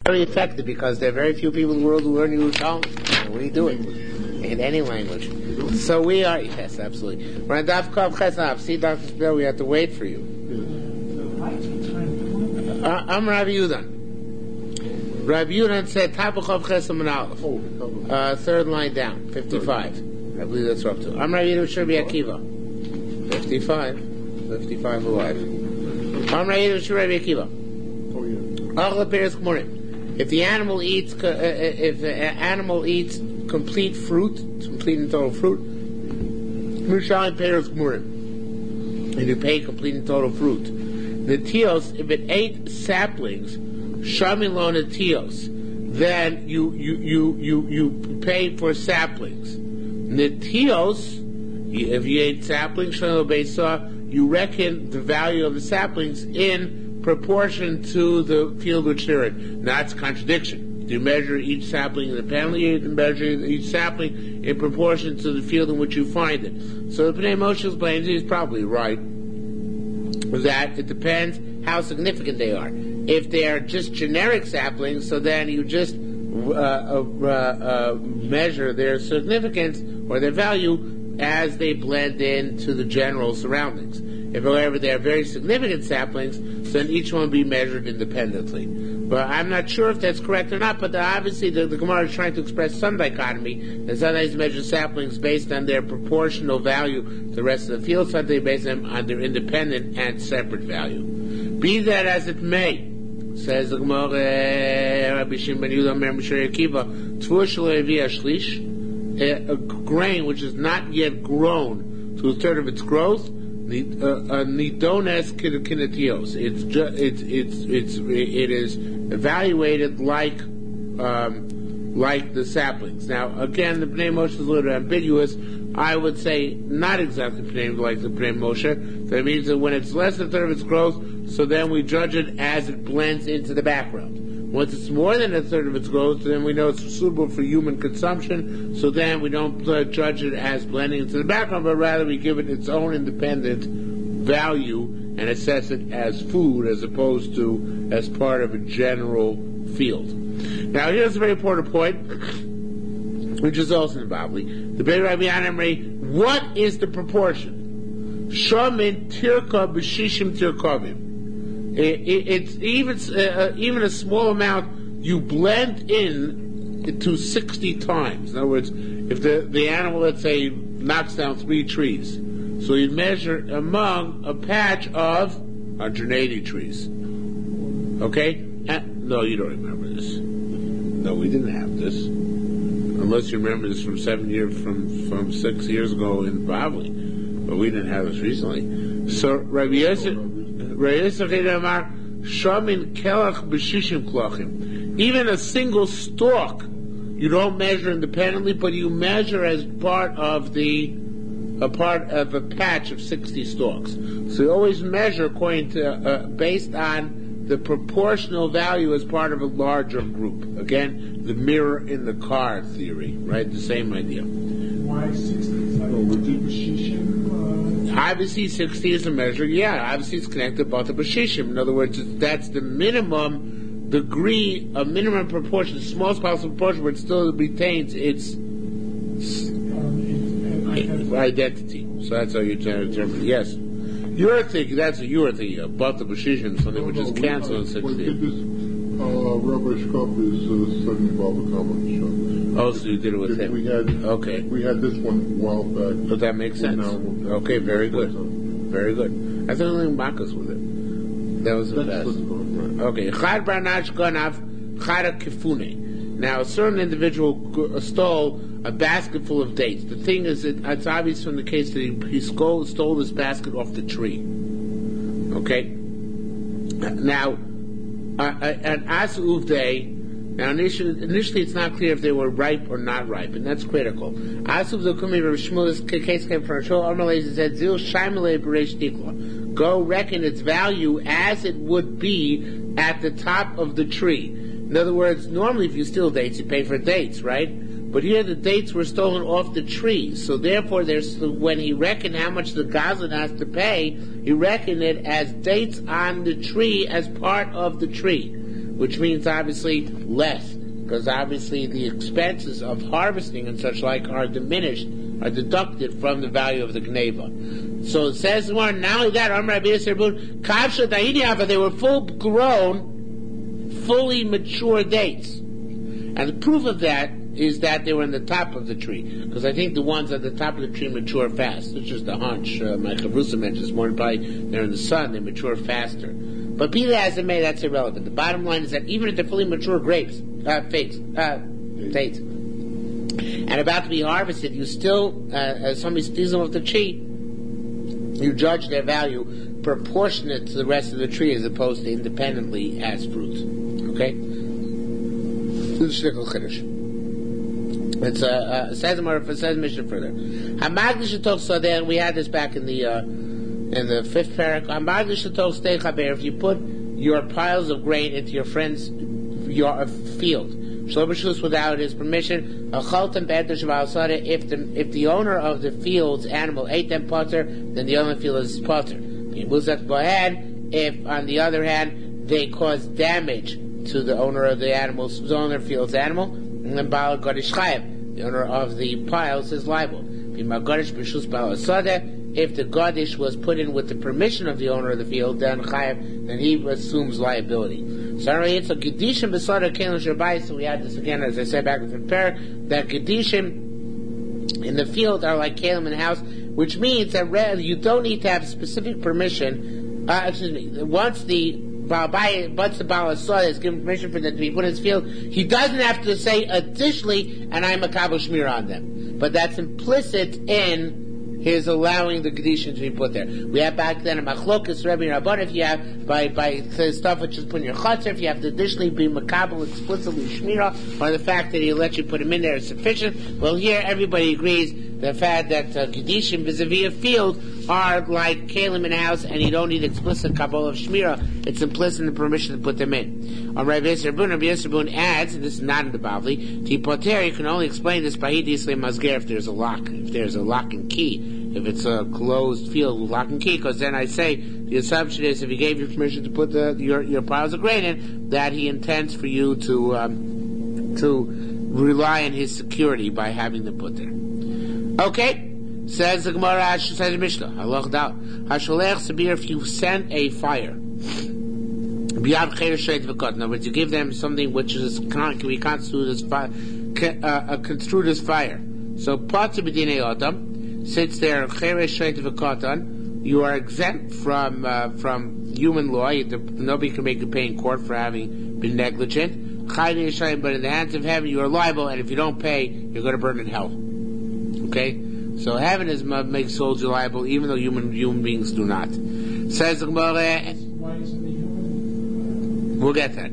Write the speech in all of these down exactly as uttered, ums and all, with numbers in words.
Very effective because there are very few people in the world who learn Yerushalmi. And we do it in any language. So we are, yes, absolutely. We're on Daf Kav Chesnav. See, Doctor Spell, we have to wait for you. Uh, I'm Rabbi Yudan. Rabbi Yudan said, Tabachav Chesam and Aleph. Uh, third line down, fifty-five. I believe that's what up to. I'm Rabbi Yudan Shurbi Akiva. fifty-five. fifty-five alive. I'm Rabbi Yudan Shurbi Akiva. Oh, yeah. Achla Peres K'morim. If the animal eats, uh, if the animal eats complete fruit, complete and total fruit, Mushalim Peres K'morim. And you pay complete and total fruit. The tios, if it ate saplings, Shamilon tios, then you you you you you pay for saplings. Netios, if you ate saplings, Shamilon Beisa, you reckon the value of the saplings in proportion to the field which they're in. Now that's a contradiction. You measure each sapling independently, you measure each sapling in proportion to the field in which you find it. So the Pnei Moshe explains, he's probably right, that it depends how significant they are. If they are just generic saplings, so then you just uh, uh, uh, measure their significance or their value as they blend into the general surroundings. If, however, they are very significant saplings, then each one will be measured independently. But I'm not sure if that's correct or not, but the, obviously the, the Gemara is trying to express some dichotomy. And sometimes measure saplings based on their proportional value to the rest of the field, sometimes based on, on their independent and separate value. Be that as it may, says the Gemara, Rabbi Shimon ben Yehuda Omer Mishra Akiva, Tvur shelo yavia shlish, a grain which is not yet grown to a third of its growth, nidones kinetios. It's ju- it's it's it's it is evaluated like um, like the saplings. Now, again, the Pnei Moshe is a little ambiguous. I would say not exactly like the Pnei Moshe. That means that when it's less than a third of its growth, so then we judge it as it blends into the background. Once it's more than a third of its growth, then we know it's suitable for human consumption, so then we don't uh, judge it as blending into the background, but rather we give it its own independent value and assess it as food as opposed to as part of a general field. Now, here's a very important point, which is also in Bavli. The Beit Rabbi Yanamri, what is the proportion? Shomin tirka b'shishim tirkovim. It, it, it's even uh, even a small amount you blend in to sixty times. In other words, if the, the animal, let's say, knocks down three trees, so you measure among a patch of one hundred eighty trees. Okay? And, no, you don't remember this. No, we didn't have this, unless you remember this from seven years from from six years ago in Bavli, but we didn't have this recently. So Rabbi Yosef. Even a single stalk you don't measure independently, but you measure as part of the a part of a patch of sixty stalks. So you always measure according to uh, based on the proportional value as part of a larger group. Again, the mirror in the car theory, right? The same idea. Why sixty? Obviously, sixty is a measure. Yeah, obviously, it's connected to Bata B'Shishim. In other words, that's the minimum degree, a minimum proportion, the smallest possible proportion, but it still retains its um, identity. So that's how you try to determine. Yes, you're thinking that's what you were thinking of. Bata B'Shishim, something which is canceled in sixty. Uh, Rabbi Shkop is uh, studying Baba Kama. Oh, so you did it with him. We had, okay. We had this one a while back. But that makes sense. Okay, very good. Very good. I thought only Makas with it. That was the That's best. Right. Okay. Chad Barnach Ganav Chada Kifune. Now, a certain individual stole a basket full of dates. The thing is, that it's obvious from the case that he, he stole, stole this basket off the tree. Okay? Now, uh, an As Uvdei. Now, initially, initially, it's not clear if they were ripe or not ripe, and that's critical. Asuv the Kumi Rav Shmuel's case came from Shul Amalei said, "Zil Shaimale Bereish Tikla." Go reckon its value as it would be at the top of the tree. In other words, normally if you steal dates, you pay for dates, right? But here the dates were stolen off the tree, so therefore, there's when he reckoned how much the Gazlan has to pay, he reckoned it as dates on the tree as part of the tree. which means obviously less, because obviously the expenses of harvesting and such like are diminished, are deducted from the value of the gneva. So it says more. Not only that, they were full grown, fully mature dates. And the proof of that is that they were in the top of the tree. Because I think the ones at the top of the tree mature fast. It's just a hunch. Uh, my Chavrusa mentioned this morning, probably they're in the sun, they mature faster. But be that as it may, that's irrelevant. The bottom line is that even if they're fully mature grapes, uh, figs, uh, dates, and about to be harvested, you still, uh, as somebody steals them off the tree, you judge their value proportionate to the rest of the tree as opposed to independently as fruit. Okay? This is Shtickl Chiddush. It's a uh, says more it says mission further. Hamagdish Shatoch Sadeh, we had this back in the uh, in the fifth parak. Hamagdish Shatoch Stei Chaber, if you put your piles of grain into your friend's your field, Shlobashus without his permission, Achaltem Be'eter Shaval Sadeh, if the if the owner of the field's animal ate them potter, then the owner of the field is potter. If on the other hand they cause damage to the owner of the animal's the owner field's animal, and then Baal Gadish Chayev, the owner of the piles, is liable. If the Gadish was put in with the permission of the owner of the field, then Chayev, then he assumes liability. So it's a Gedishim Besada Kelim Shabai. So we had this again, as I said back in the parak, that Gedishim in the field are like Kelim in the house, which means that you don't need to have specific permission. Uh, excuse me. Once the once the Baal Asad has given permission for them to be put in his field, he doesn't have to say additionally, and I'm a Kabul Shmir on them. But that's implicit in his allowing the Gedishim to be put there. We have back then a Machlokas, Rebbe and Rabban, if you have, by, by stuff which is put in your Chatzar, if you have to additionally be Makabel explicitly Shmira, or the fact that he let you put him in there is sufficient. Well, here everybody agrees the fact that uh, Gedishim vis-a-vis a field are like Kalim in a house, and you don't need explicit Kabbalah of Shmira. It's implicit in the permission to put them in. On Rabbi Yisrael Bun, Rabbi Yisrael Bun adds, and this is not in the Bavli, to Poter, you can only explain this by Hidi Yisrael Mazger if there's a lock, if there's a lock and key, if it's a closed field with lock and key, because then I say, the assumption is if he gave you permission to put the, your, your piles of grain in, that he intends for you to, um, to rely on his security by having them put there. Okay. Says the Gemara, says the Mishnah, Allah Dal, Hasholech Sabir, if you send a fire, beyond Cheder Shreit V'Kot, in other words, you give them something which is can be construed as fire, uh, construed as fire. So, Patu B'dinei Adam, since they're Cheder Shreit V'Kotan, you are exempt from uh, from human law. You, nobody can make you pay in court for having been negligent. But in the hands of heaven, you are liable, and if you don't pay, you're going to burn in hell. Okay. So heaven is makes souls liable, even though human human beings do not. Says the Gemara. We'll get that.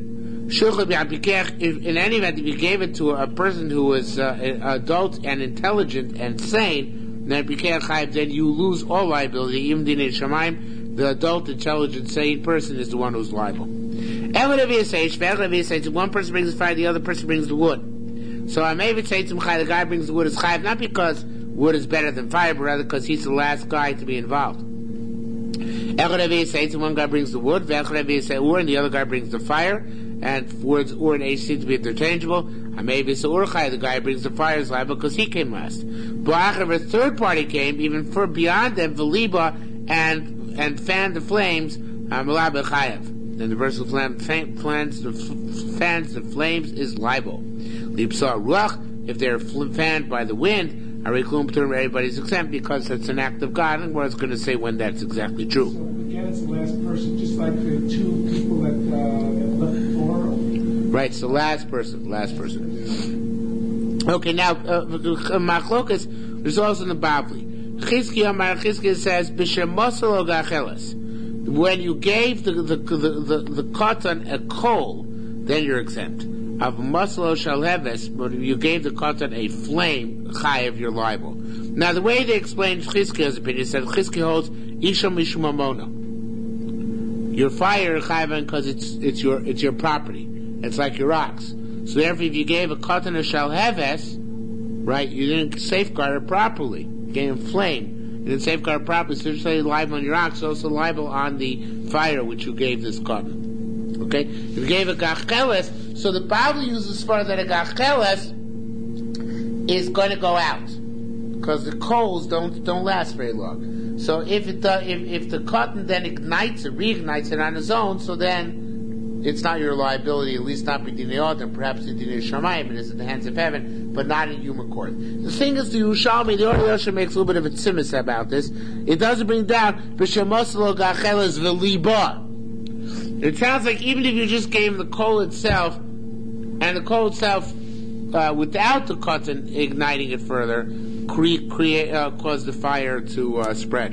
In any event, if you gave it to a person who is uh, adult and intelligent and sane, then you lose all liability. Even the adult, intelligent, sane person is the one who's liable. One person brings the fire, the other person brings the wood. So I may even say to Mchai, the guy brings the wood as chayav, not because wood is better than fire, but rather because he's the last guy to be involved. One guy brings the wood, and the other guy brings the fire, and words ur and h seem to be interchangeable. Maybe so urchai, the guy brings the fire is liable because he came last. But if a third party came, even for beyond them, v'liba, and and fanned the flames, then the person who fans the fans the flames is liable. Lipsa ruach, if they're fanned by the wind, everybody's exempt because it's an act of God, and we're going to say when that's exactly true. So again, it's the last person, just like the two people that, uh, that left the door. Right, it's the last person, last person. Okay, now, uh, Machlokas, there's also in the Bavli. Chizkiah Amar Chizkiah says, B'shemosel gacheles. When you gave the the the, the, the cotton a coal, then you're exempt. Of maslo shalheves, but if you gave the cotton a flame, chayev, you're liable. Now, the way they explain Chizkiah's opinion says Chizkiah holds isham mishumamona. Your fire chayev because it's it's your it's your property. It's like your rocks. So therefore, if you gave a cotton a shalheves, right, you didn't safeguard it properly. You gave him flame. You didn't safeguard it properly. So you're liable on your rocks, also liable on the fire which you gave this cotton. Okay. Okay? If you gave a gacheles, so the Bavli uses as far that a gacheles is going to go out. Because the coals don't don't last very long. So if it does, if, if the cotton then ignites it, reignites it on its own, so then it's not your liability, at least not b'dinei Adam, perhaps b'dinei Shamayim, it is in the hands of heaven, but not in human court. The thing is, the Yerushalmi, the Or Yosha makes a little bit of a tzimis about this. It doesn't bring down b'shemoslo gacheles v'liba. It sounds like even if you just gave the coal itself, and the coal itself, uh, without the cotton igniting it further, create, create uh, cause the fire to uh, spread.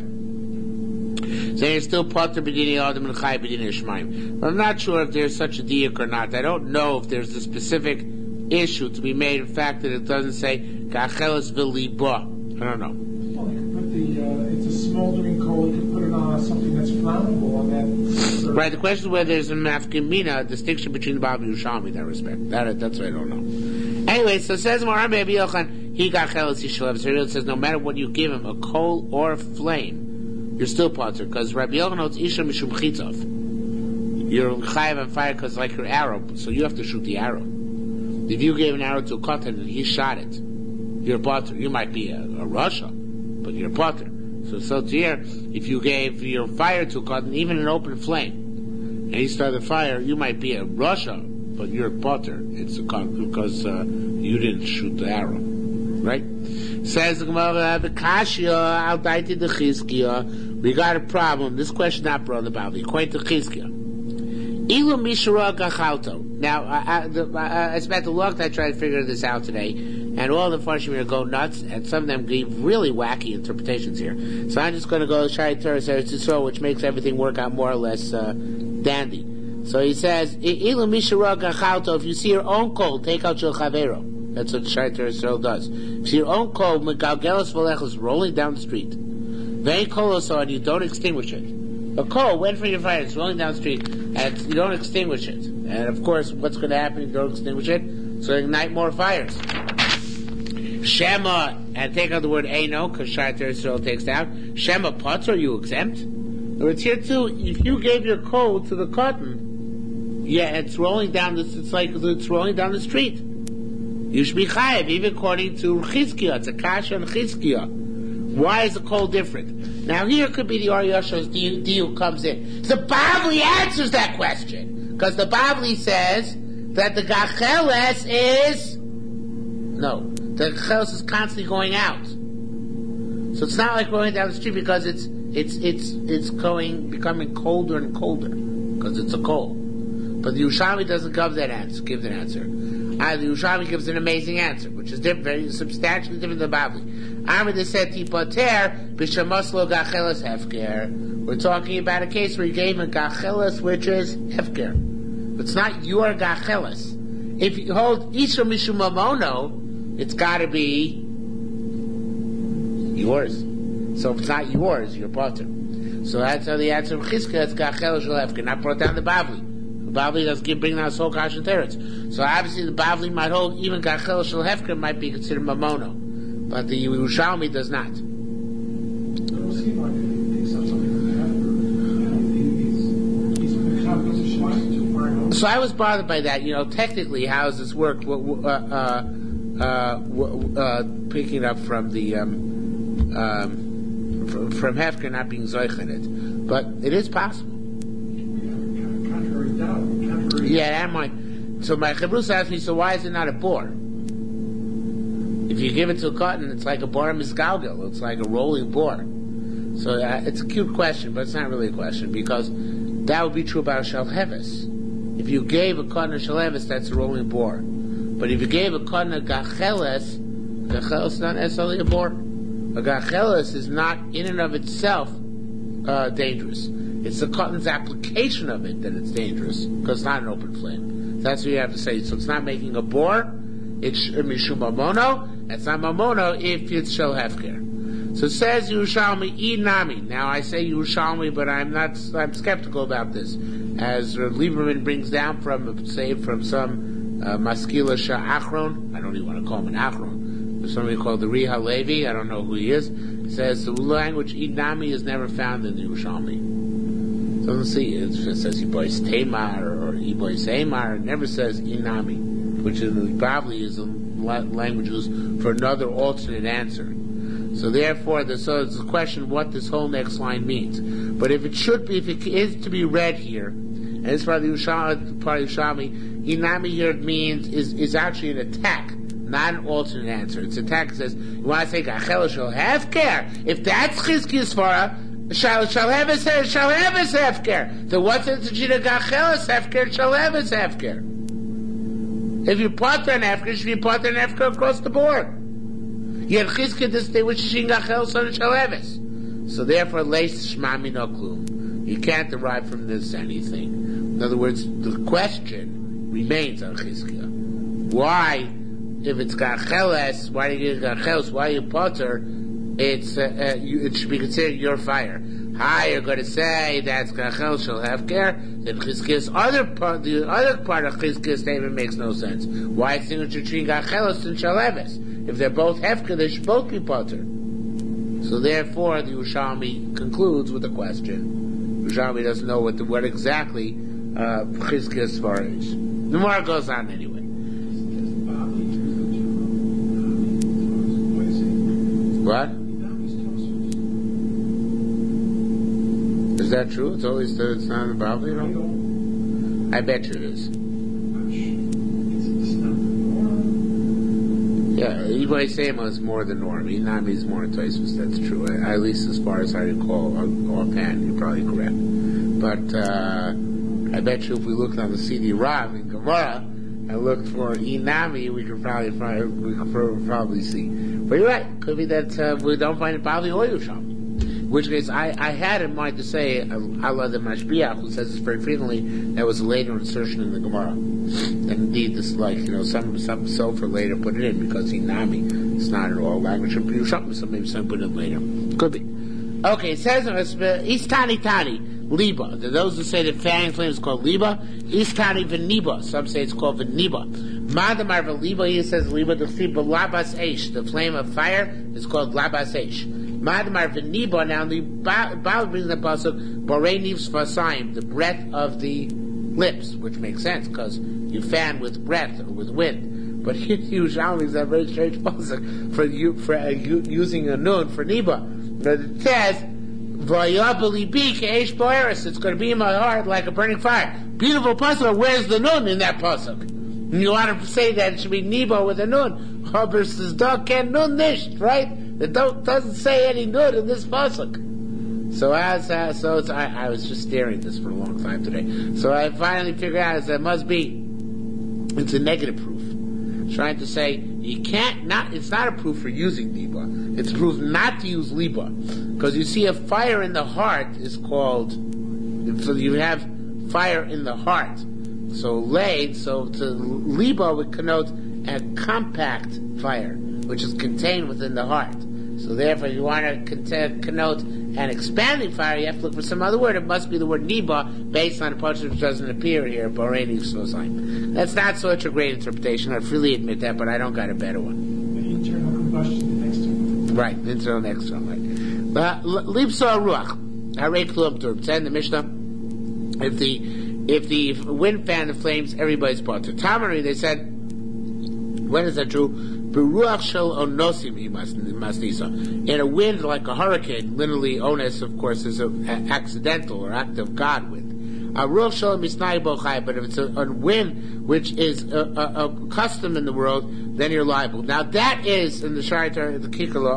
So you're still pater b'dinei Adam and chai b'dinei Shemaim. But I'm not sure if there's such a diuk or not. I don't know if there's a specific issue to be made. In fact, that it doesn't say gacheles v'liba. I don't know. Well, you could put the, uh, it's a smoldering coal, you could put it on something that's flammable on that. Right, the question is whether there's a mafkim mina, a distinction between the Bavli and Yerushalmi in that respect. That, that's what I don't know. Anyway, so it says Moran Rabbi Yochanan, he got cheles yishalev. So it says no matter what you give him, a coal or a flame, you're still potter, because Rabbi Yochanan knows isha mishum chitzov. You're chayav on fire because like your arrow, so you have to shoot the arrow. If you gave an arrow to a cotton and he shot it, you're potter. You might be a, a Russia, but you're potter. So so here, if you gave your fire to a cotton, even an open flame, and he started the fire, you might be a Russia, but you're a potter. It's a cotton because uh, you didn't shoot the arrow, right? Says the Gemara, the Kashya al daiti the Chizkiya. We got a problem. This question not brought about. According to Chizkiya. Ilu mishra gachalto. Now, I, I, the, I, I spent a long time trying to figure this out today, and all the Farshim here go nuts, and some of them give really wacky interpretations here. So I'm just going to go Shai Torah Eretz Yisrael, which makes everything work out more or less uh, dandy. So he says, Ilu mishra gachalto. If you see your own coal, take out your chavero. That's what Shai Torah Eretz does. If you see your own coal, megalgelos v'lechos, rolling down the street, very koloso, and you don't extinguish it. A coal went from your fire, it's rolling down the street, and you don't extinguish it. And of course, what's going to happen if you don't extinguish it? So ignite more fires. Shema, and take out the word Eino, because Shai Torah Yisrael takes out. Shema Potter, you exempt? But it's here too, if you gave your coal to the cotton, yeah, it's rolling down this, it's like it's rolling down the street. You should be chayav, even according to Chizkiah. It's a kasha and Chizkiah. Why is the coal different? Now here could be the Or Yosha's deal comes in. The Bavli answers that question. Because the Bavli says that the gacheles is, no, the gacheles is constantly going out. So it's not like rolling down the street because it's, it's, it's, it's going, becoming colder and colder. Because it's a coal. But the Yerushalmi doesn't give that answer, give that answer. Uh, the Yerushalmi gives an amazing answer, which is different, very substantially different than the Bavli. Amr said tipoter b'shamaslo gacheles hefker. We're talking about a case where you gave a gacheles which is hefker. It's not your gacheles. If you hold isha mishum mamono, it's got to be yours. So if it's not yours, you're potter. So that's how the answer of Chizkiah is gacheles shel hefker. Not brought down the Bavli. The Bavli doesn't give bring down the whole kash and teretz. So obviously the Bavli might hold even gacheles shel hefker might be considered mamono. But the Yerushalmi does not. So I was bothered by that. You know, technically, how does this work? Uh, uh, uh, uh, picking it up from the um, um, from, from Hefker not being zoich in it, but it is possible. Yeah, that might. So my Chabrus asked me, so why is it not a bore? If you give it to a cotton, it's like a bar misgalgal. It's like a rolling boar. So uh, it's a cute question, but it's not really a question, because that would be true about a shalheves. If you gave a cotton a shalheves, that's a rolling boar. But if you gave a cotton a gacheles, gacheles is not necessarily a boar. A gacheles is not in and of itself uh, dangerous. It's the cotton's application of it that it's dangerous, because it's not an open flame. That's what you have to say. So it's not making a boar. It's mishum mamono. It's not mamono if it's shel hefker. So it says Yerushalmi inami. Now I say Yerushalmi, but I'm not. I'm skeptical about this, as Lieberman brings down from, say, from some uh, maskila sha'achron. I don't even want to call him an achron. There's somebody called the Riha Levi. I don't know who he is. It says the language inami is never found in the Yerushalmi. Doesn't see it. It says Ibois Tamar or Ibois Amar. It never says Inami, which in the Bavli is the language used for another alternate answer. So therefore, the, so it's a question what this whole next line means. But if it should be, if it is to be read here, and it's part of the Ushami, part of Ushami, Inami here means is is actually an attack, not an alternate answer. It's an attack. It says you want to say Gachel shall have care. If that's Chizkiya's Svara, shall shall have his shall have his hefker. The what's in Tzachina Gachel is hefker shall have his hefker. If you part an hefker, you should be part an hefker across the board. Yet Chizkiya distinguishes between Gachel and Shalevis. So therefore, leis shmami no klum. You can't derive from this anything. In other words, the question remains on Chizkiya. Why, if it's Gacheles, why do you get Gacheles? Why you potter? It's uh, uh, you, it should be considered your fire. Hi, you're going to say that's Gachel shall have care. Then Chizkiya's other part, the other part of Chizkiya's statement makes no sense. Why distinguish between Gacheles and Shalevis? If they're both hefker, they should both be potter. So therefore, the Yerushalmi concludes with a question. Yerushalmi doesn't know what the, what exactly uh, Chizkiya's svara is. The more goes on anyway. What? Is that true? It's always the, it's not in the Bible, you know? I bet you it is. Yeah, Iboy Sema is more the norm. Inami is more Tosfos. That's true. At least as far as I recall, offhand, you're probably correct. But uh, I bet you if we looked on the C D ROM in Gemara and looked for Inami, we could probably find, we could probably see. But you're right. Could be that uh, we don't find it Bavli or Yerushalmi. In which case, I, I had in mind to say Allah the Mashbiach, who says this very frequently, that was a later insertion in the Gemara. And indeed, this like, you know, some some Sofer later put it in because Inami, it's not at all language of Yerushalmi, so maybe some put it in later. Could be. Okay, it says, Istani Tani, Liba. Those who say that fanning flame is called Liba, Istani Veniba. Some say it's called Veniba. Madamar Veliba, he says Liba, the Labas Eish, the flame of fire, is called Labas Eish. Madmar v'niba, now the Bible brings the pasuk borei nivs vasayim, the breath of the lips, which makes sense because you fan with breath or with wind. But here Yerushalmi is a very strange pasuk for you for uh, you, using a nun for niba. But it says v'yabeli bi ke'esh bo'eres. It's going to be in my heart like a burning fire. Beautiful pasuk. Where's the nun in that pasuk? And you want to say that it should be niba with a nun. Hober says dog can nun nisht, right? It don't, doesn't say any good in this pasuk. So as uh, so it's, I, I was just staring at this for a long time today. So I finally figured out is that it must be it's a negative proof. It's trying to say you can't not. It's not a proof for using liba. It's a proof not to use liba because you see a fire in the heart is called. So you have fire in the heart. So laid. So to liba would connote a compact fire, which is contained within the heart. So therefore, if you want to content, connote an expanding fire, you have to look for some other word. It must be the word niba, based on a portion which doesn't appear here, borei nivs. That's not such a great interpretation. I freely admit that, but I don't got a better one. The internal combustion, the next one. Right, internal and external. Right. But libsa ruach, harei klum turb. It's in the Mishnah. If the if the wind fan the flames, everybody's part. To Tamari, they said, when is that true? Beruach shel onosim he must nisa. In a wind like a hurricane, literally onus, of course, is an accidental or act of God wind. A ruach shel misnai bochai, but if it's a, a wind which is a, a, a custom in the world, then you're liable. Now that is in the Shaitar, the Kikala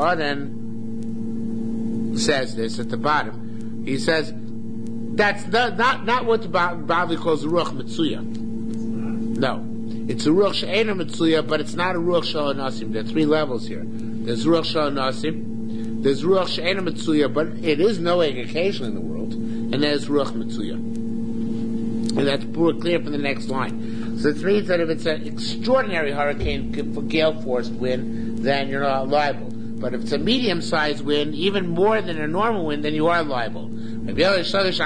Oden says this at the bottom. He says that's not not, not what the Bavli calls ruach mitzuya. No. It's a ruach she'ena mitzuya, but it's not a ruach shel nasim. There are three levels here. There's ruach shel nasim, there's ruach she'ena mitzuya, but it is knowing occasionally in the world, and there's ruach mitzuya. And that's clear from the next line. So it means that if it's an extraordinary hurricane for gale force wind, then you're not liable. But if it's a medium-sized wind, even more than a normal wind, then you are liable. They said,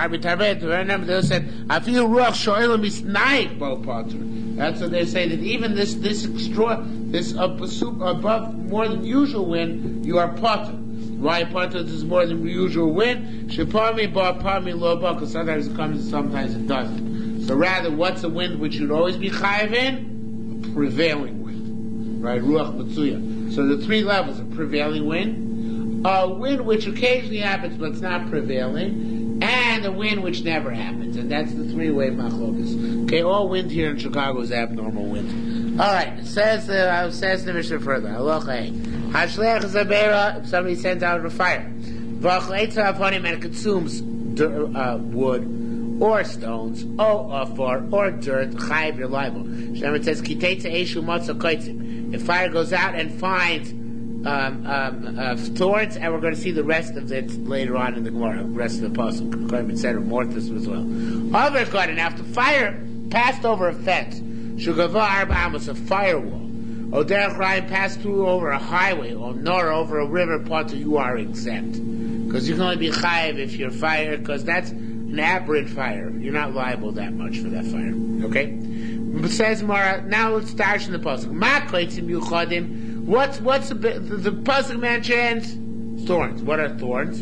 I feel ruach she'ena misnai bo pater. That's what they say, that even this this extra this above more than usual wind, you are potter. Why part of this is more than the usual wind? Shepami bar pami lo ba, because sometimes it comes and sometimes it doesn't. So rather, what's a wind which should always be chayiv in? A prevailing wind, right? Ruach Matsuya. So the three levels: a prevailing wind, a wind which occasionally happens but it's not prevailing, and a wind which never happens. And that's the three-way machlokas. Okay, all wind here in Chicago is abnormal wind. All right, it says uh, says the Mishnah further. Hashleach zabera, if somebody sends out a fire, v'achleitza upon him and it consumes uh, wood or stones, or afar or dirt, chayiv you're liable. Shemar says kiteitza eshu matzah koitzim. If fire goes out and finds um, um, uh, thorns, and we're going to see the rest of it later on in the Gemara, the rest of the pasuk, et cetera, Mortis as well. Other garden, after fire passed over a fence, shugava arba amos, a firewall. Or derech rayim passed through over a highway, or nor over a river, part you are exempt. Because you can only be chayiv if you're fire, because that's an aberrant fire. You're not liable that much for that fire. Okay? It says Mara, now let's start in the pasuk. Ma koitzim yuchadim. What's, what's the, the, the pasuk mentions? Thorns. What are thorns?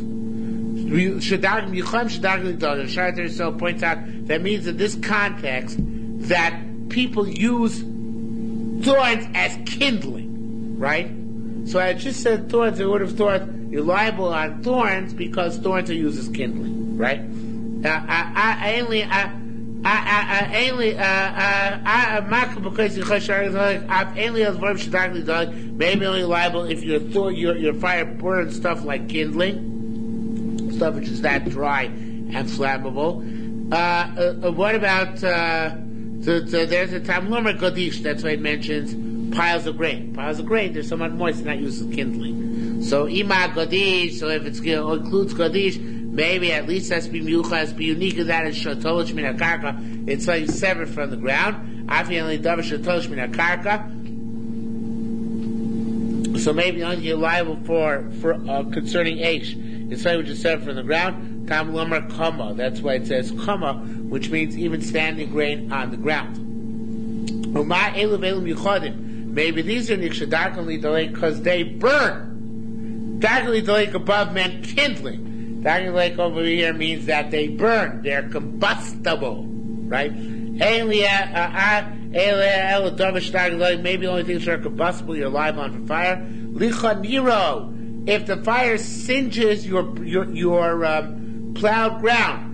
Shadagim yucham shadagim lidagim. Sharater so points out that means in this context that people use thorns as kindling, right? So I just said thorns, I would have thought you're liable on thorns because thorns are used as kindling, right? Uh, I, I, I only, I, I, I, only, uh, I, I, because I've only as verb shadagli dog, maybe only liable if your thor, your, your fire burns stuff like kindling, stuff which is that dry and flammable. Uh, uh, what about, uh, So, so there's a Tamlumar Godish, that's why it mentions piles of grain. Piles of grain, they're somewhat moist, not used as kindling. So Ima Godish, so if it's, you know, includes Godish, maybe at least that's be Miyuchas, be unique in that is Shotolish Min HaKarka, it's like severed from the ground. Afi only Davar Shotolish Min HaKarka. So maybe only you're liable for, for uh, concerning Eish. It's like which is severed from the ground. Tamlumar Kama, that's why it says Kama, which means even standing grain on the ground. Maybe these are nikshadarkan lidalek because they burn. Darkan lidalek above meant kindling. Darkan lidalek over here means that they burn. They're combustible, right? Maybe the only things that are combustible you're liable on for fire. Licha niro. If the fire singes your your your um, plowed ground.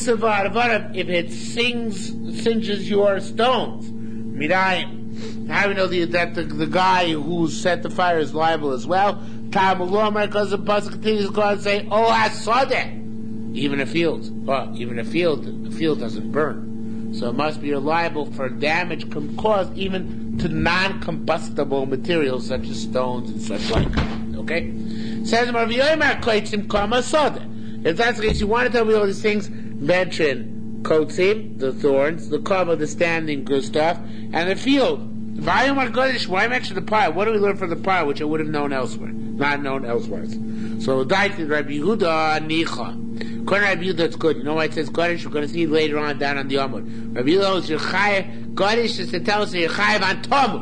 If it sings, singes your stones, Mirayim. How do we know the, that the, the guy who set the fire is liable as well? Because the pasuk continues to say, "Oh, asadeh." Even a field, well, even a field, the field doesn't burn, so it must be liable for damage caused even to non-combustible materials such as stones and such like. Okay, says Rav Yomer Koitzim Kama Sadeh. If that's the case, you want to tell me all these things, mention Kotzim, the thorns, the Kama, the standing good stuff, and the field. Why mention the pile? What do we learn from the pile, which I would have known elsewhere, not known elsewhere? So, Daiti Rabbi Yehuda Nicha. According to Rabbi Yehuda, it's good. You know why it says Gadish? We're going to see later on down on the Amud. Rabbi Yehuda is Yechayev. Gadish is to tell us Yechayev on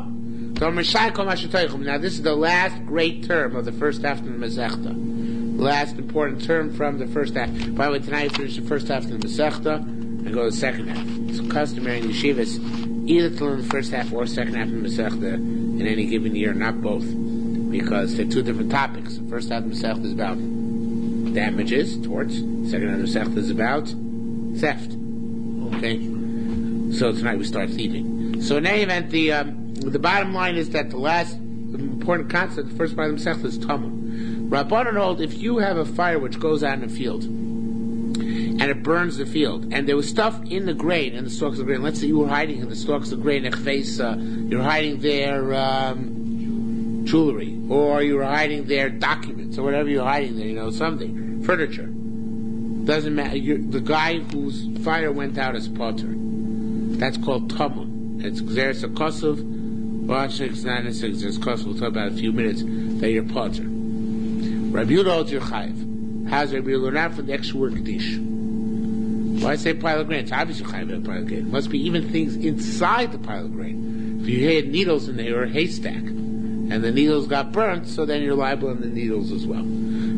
Tomud. Now, this is the last great term of the first half of the Masechta. Last important term from the first half. By the way, tonight we finish the first half of the Masechta and go to the second half. It's customary in yeshivas either to learn the first half or second half of the Masechta in any given year, not both, because they're two different topics. The first half of the Masechta is about damages, torts. The second half of the Masechta is about theft. Okay? So tonight we start thieving. So in any event, the um, the bottom line is that the last the important concept, the first part of the Masechta is Talmud. Rabbanan hold, if you have a fire which goes out in a field, and it burns the field, and there was stuff in the grain, in the stalks of grain, let's say you were hiding in the stalks of grain, uh, you're hiding their um, jewelry, or you were hiding their documents, or whatever you're hiding there, you know, something, furniture. Doesn't matter. You're, the guy whose fire went out is potter. That's called tamun. It's Xeris Akosov, well, actually, it's not necessarily Xeris Akosov, we'll talk about it in a few minutes, that you're potter. Rabbi Yehuda holds your chayiv. How's Rabbi Yehuda learn out from the extra word Kedish? Why say pile of grain? It's obviously chayiv in a pile of grain. It must be even things inside the pile of grain. If you had needles in there or a haystack, and the needles got burnt, so then you're liable on the needles as well.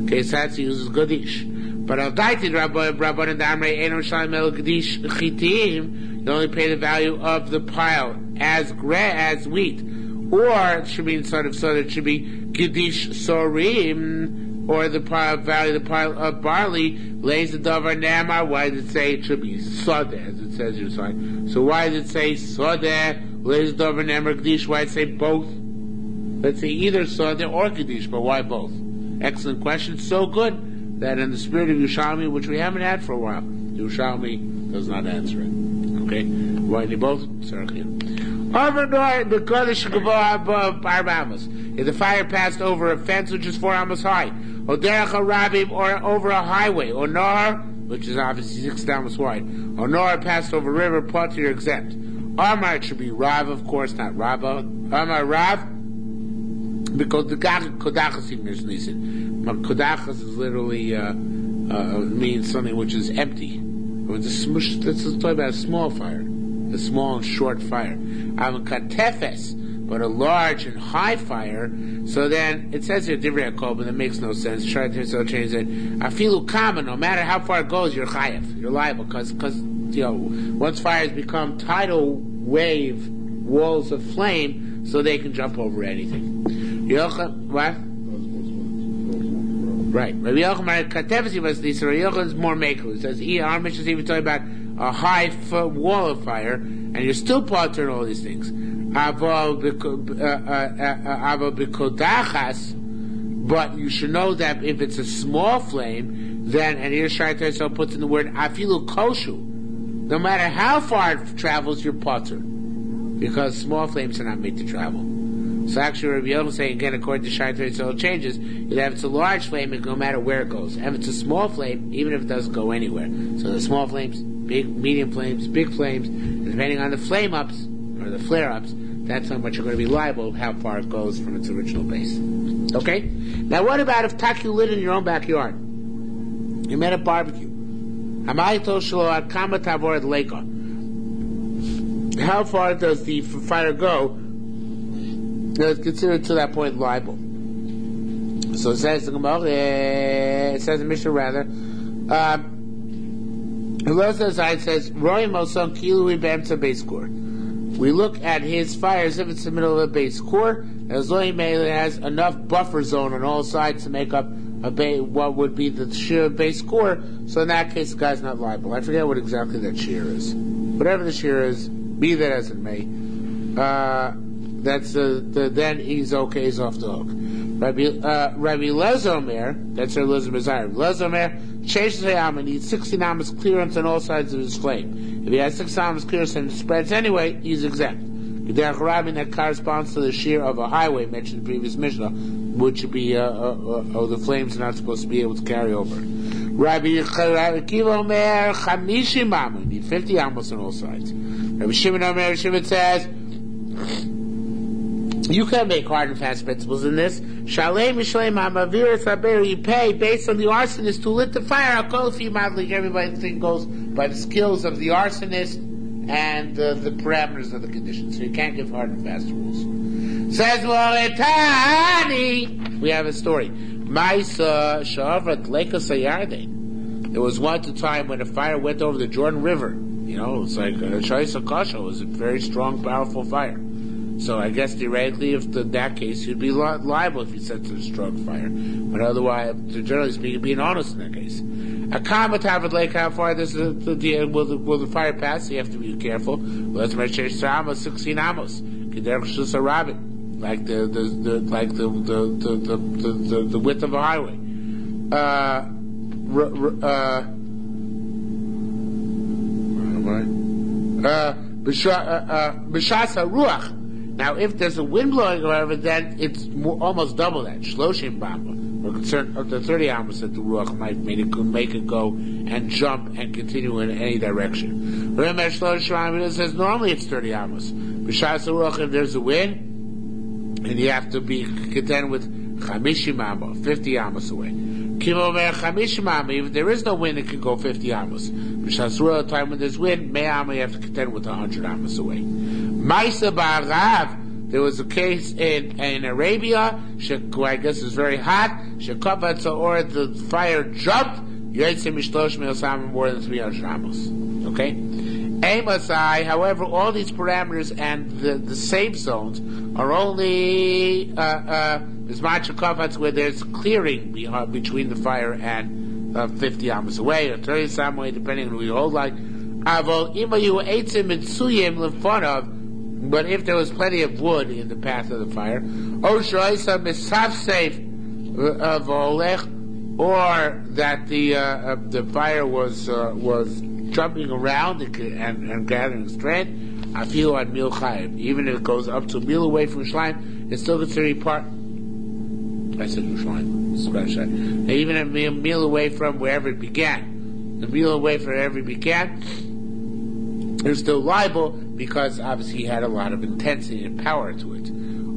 Okay, so that's he uses Gadish. But al daitin rabbanan damrei eno shalim el Gadish chitim, you only pay the value of the pile as gra- as wheat. Or it should be instead of so it should be Gadish sorim, or the pile value the pile of barley, lays the davar namar. Why does it say it should be sodeh, as it says here? So why does it say sodeh, lays the davar namar Gadish? Why does it say both? Let's say either sodeh or Gadish, but why both? Excellent question. So good that in the spirit of Yerushalmi, which we haven't had for a while, Yerushalmi does not answer it. Okay? Why they both? Overdoor the Kodesh Gavoa above five amos. If the fire passed over a fence which is four amos high, or derech harabim, or over a highway, or nor, which is obviously six amos wide, or nor passed over a river, pot you're exempt. Amar, it should be Rav, of course, not Rabba. Amar Rav, because the Kodachas in Mishnah, Kodachas is literally uh, uh, means something which is empty. It's a smush. Let's talk about a small fire, a small and short fire. I'm katefes, but a large and high fire. So then it says here divrei hakol, but that makes no sense. Try to so change it. Afilu kama, no matter how far it goes, you're chayev, you're liable, because because you know once fires become tidal wave walls of flame, so they can jump over anything. Yochel, what? Right. Rabbi Yochanan Katefes was this. Rabbi Yochanan is more makel. It says, our mission is even talking about a high f- wall of fire, and you're still potter all these things. Avo b'kodachas, but you should know that if it's a small flame, then, and here Shai so puts in the word afilu koshu, no matter how far it travels, you're potter, because small flames are not made to travel. So actually, Rabbi Yochanan is saying again, according to Shai so it changes. If it's a large flame, it no matter where it goes. If it's a small flame, even if it doesn't go anywhere. So the small flames, big, medium flames, big flames, depending on the flame ups or the flare ups, that's how much you're going to be liable how far it goes from its original base. Okay? Now, what about if tak you lit in your own backyard? You made a barbecue. How far does the fire go? It's considered to that point liable. So it says the Gemara, it says the Mishnah rather. It says, we look at his fire as if it's the middle of a base core, as though he has enough buffer zone on all sides to make up a ba- what would be the shear base core. So in that case, the guy's not liable. I forget what exactly that shear is. Whatever the shear is, be that as it may. Uh, That's the, the then he's okay, he's off the hook. Rabbi uh, Rabbi Lezomer, that's our Lezomer Zayir. Lezomer chases the am and needs sixteen amas clearance on all sides of his flame. If he has six amas clearance and it spreads anyway, he's exempt. Derech Rabin, that corresponds to the shear of a highway mentioned in the previous Mishnah, which would be uh, uh, uh, oh, the flames are not supposed to be able to carry over. Rabbi Akiva Omer chamishim amas, need fifty amas on all sides. Rabbi Shimon Omer, Shimon says, you can make hard and fast principles in this. Shalem Mishalem Hamaviris Haber, you pay based on the arsonist who lit the fire. I'll call for you, Madlik. Everybody think goes by the skills of the arsonist and uh, the parameters of the conditions. So you can't give hard and fast rules. Says Etani. We have a story. Maisa Shavat Leka Sayarde. There was once a time when a fire went over the Jordan River. You know, it's like a Shaisa Kasha. It was a very strong, powerful fire. So I guess theoretically, if in that case, you'd be li- liable if you set to a strong fire. But otherwise, generally speaking, being honest in that case. A comet have lake, how far this is the deal? Will the, will the fire pass? So you have to be careful. Let's make sure amos, sixteen amos. Like the the the, the like the the, the the the the width of a highway. Uh, uh, uh, b'shasa ruach. Now, if there's a wind blowing, however, then it's more, almost double that. Shloshim bamba. We're concerned of the thirty amos that the ruach might make it, make it go and jump and continue in any direction. Remember, Shloshim it says normally it's thirty amos. B'shasa ruach, if there's a wind, and you have to be content with chamishim amos, fifty amos away. Kimomer chamishim amos, if there is no wind, it can go fifty amos. B'shasa ruach, the time when there's wind, may amos, you have to contend with one hundred amos away. Maisa ba'arav, There was a case in in Arabia, who I guess is very hot. Shekavat or the fire jumped. Yotzei mishlosh me'osam more than three hundred amos. Okay. Amasai, however, all these parameters and the, the safe zones are only uh, uh, as much where there's clearing behind, between the fire and uh, fifty amos away or thirty some way, depending on who you hold. Like, avol imayu eitzim mitzuyim lefonav. But if there was plenty of wood in the path of the fire, or that the uh, uh, the fire was uh, was jumping around and, and, and gathering strength, I feel on mil chayim. Even if it goes up to a mil away from Yerushalayim, it's still considered part. I said Yerushalayim. Even a mil, mil away from wherever it began, the mil away from wherever it began, it's still liable because obviously he had a lot of intensity and power to it.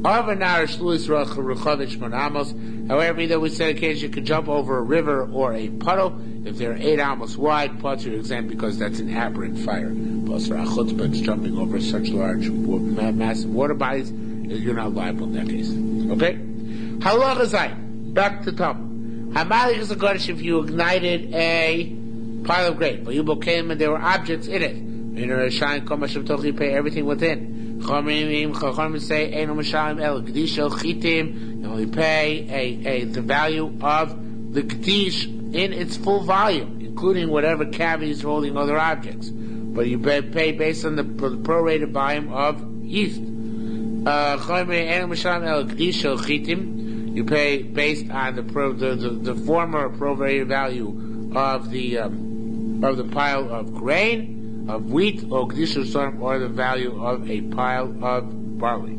However, either we said occasionally you can jump over a river or a puddle. If they're eight amos wide, pots are exempt because that's an aberrant fire. Plus, for a chutzpah, chjumping over such large, massive water bodies, you're not liable in that case. Okay? Halacha Zayin. Back to Tom. Hamalik is a Kodesh if you ignited a pile of grain, but you came and there were objects in it. You know, shine, come, you pay everything within. Chachamim say, Eino Mashalim El Gdisha Chitim. You only pay a, a the value of the Gdish in its full volume, including whatever cavities holding other objects. But you pay, pay based on the, the prorated volume of yeast. Uh, Eino Mashalim El Gdisha Chitim. You pay based on the pro, the, the, the former prorated value of the um, of the pile of grain, of wheat, or gdisha storm, or the value of a pile of barley.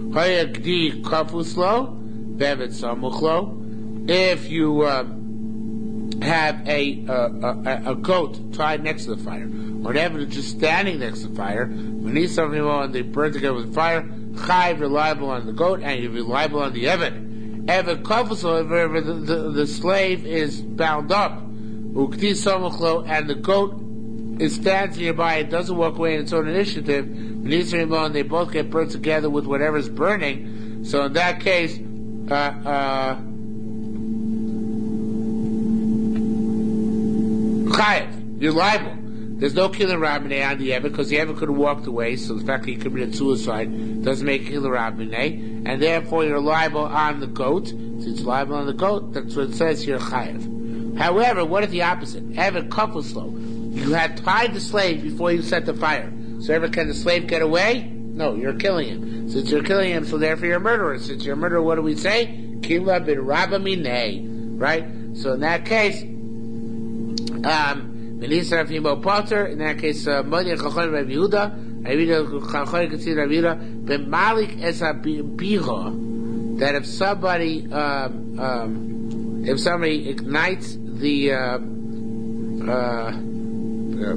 If you uh, have a, uh, a a goat tied next to the fire, or an evan just standing next to the fire, when he's something and they burn together with fire, chayv reliable on the goat, and you're reliable on the evan. Evan kafuslo, if the, the, the slave is bound up, and the goat it stands nearby, it doesn't walk away in its own initiative, and they both get burnt together with whatever's burning. So in that case, uh, uh, chayev, you're liable. There's no killer rabbaneh on the Evan, because the Evan could have walked away, so the fact that he committed suicide doesn't make killer rabbaneh, and therefore you're liable on the goat. Since you're liable on the goat, that's what it says here, chayev. However, what if the opposite? Evan kafuslo. You had tied the slave before you set the fire. So ever can the slave get away? No, you're killing him. Since you're killing him, so therefore you're a murderer. Since you're a murderer, what do we say? Kila bin rabamine. Right? So in that case, um, Melissa Fimo Potter, in that case, Modi Chachon Rabbi Yehuda, Rabbi Chachon Katzir Rabbi Yehuda, Ben Malik Esa Biho, that if somebody, um, um, if somebody ignites the, uh, uh, Oh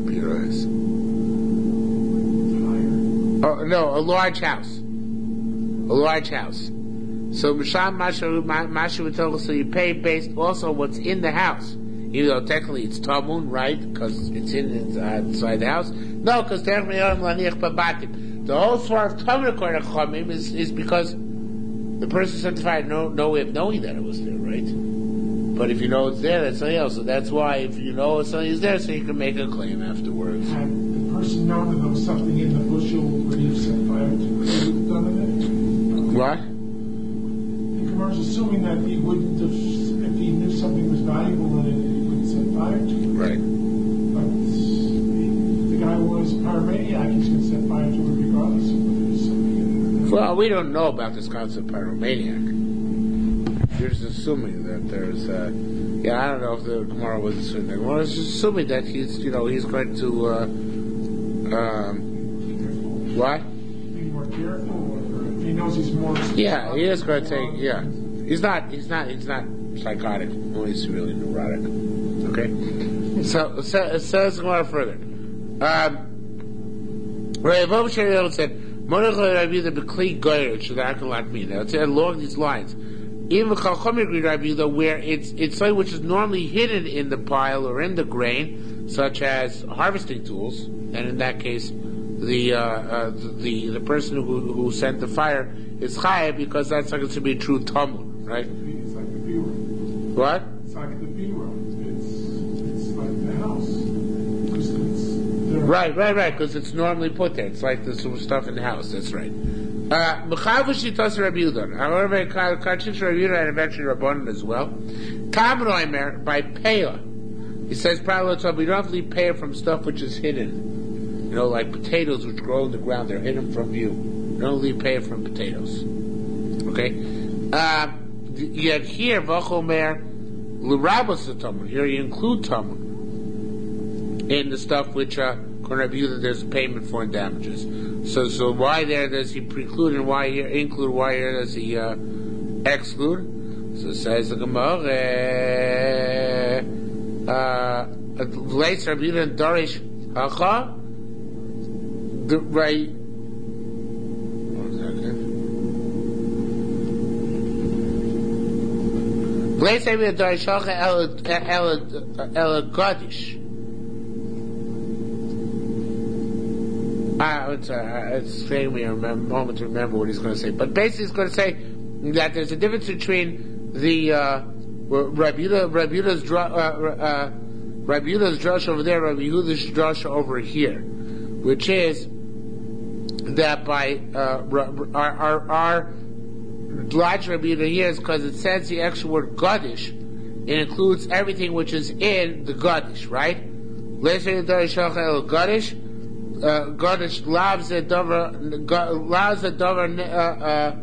no, a large house, a large house. So Misham Mashu, so you pay based also on what's in the house, even though technically it's Tamun, right? Because it's in inside the house. No, because the whole svar of Tamun according to Chachamim is is because the person set the fire no no way of knowing that it was there, right? But if you know it's there, that's something else. So that's why if you know something is there, so you can make a claim afterwards. Had the person known that there was something in the bushel when you set fire to it, would have done it? What? The Gemara is assuming that he wouldn't have, if he knew something was valuable in it, he wouldn't set fire to it. Right. But the guy was a pyromaniac, he's going to set fire to it regardless of whether there's something in it. Well, we don't know about this concept of pyromaniac. You're just assuming that there's, uh, yeah, I don't know if the Gemara was assuming that. Well, it's just assuming that he's, you know, he's going to, uh, um, what? Be more careful, or if he knows he's more. Yeah, he is going to take, yeah. He's not, he's not, he's not psychotic. Well, he's really neurotic. Okay? So, it says, it says Gemara further. Um, Rav Shariel said, Monachah Rabbi the Bekli Goyer, should act like me. Now, it's along these lines. Even Chachamim agree, Rabbi Yehuda, where it's it's something which is normally hidden in the pile or in the grain, such as harvesting tools, and in that case, the uh, uh, the the person who who sent the fire is chayav because that's not going to be true tamun, right? It's like the B-row. What? It's like the B-row. It's it's like the house. Because it's there. Right, right, right. Because it's normally put there. It's like the stuff in the house. That's right. Mechavush yitas Rabbi Yehuda. However, Kachich Rabbi Yehuda and eventually Rabbanan as well. Tam Noimer by payah. He says parallel to we don't have to leave payah from stuff which is hidden. You know, like potatoes which grow in the ground, they're hidden from view. You don't leave payah from potatoes. Okay? Uh, yet here, Vachomer, L'rabos Tamun. Here you include Tamun in the stuff which, uh, according to that there's a payment for in damages. So, so why there does he preclude and why here include? Why here does he uh, exclude? So it says the Gemara, V'leis Rabbi Yehuda and Darish Hacha, the right. One second. V'leis Rabbi Yehuda and Darish Hacha El Gadish. Ah, it's, uh, it's taking me a moment to remember what he's going to say. But basically, he's going to say that there's a difference between the uh, Rabbi Yehuda, Rabbi Yehuda's uh, uh, Rabbi Yehuda's drush over there, Rabbi Yehuda's drush over here, which is that by uh, our our, our large Rabbi Yehuda here is because it says the extra word Gadish, it includes everything which is in the Gadish, right? Let's say the Gadish. Uh, Gadish loves the dover, loves the dover. Uh,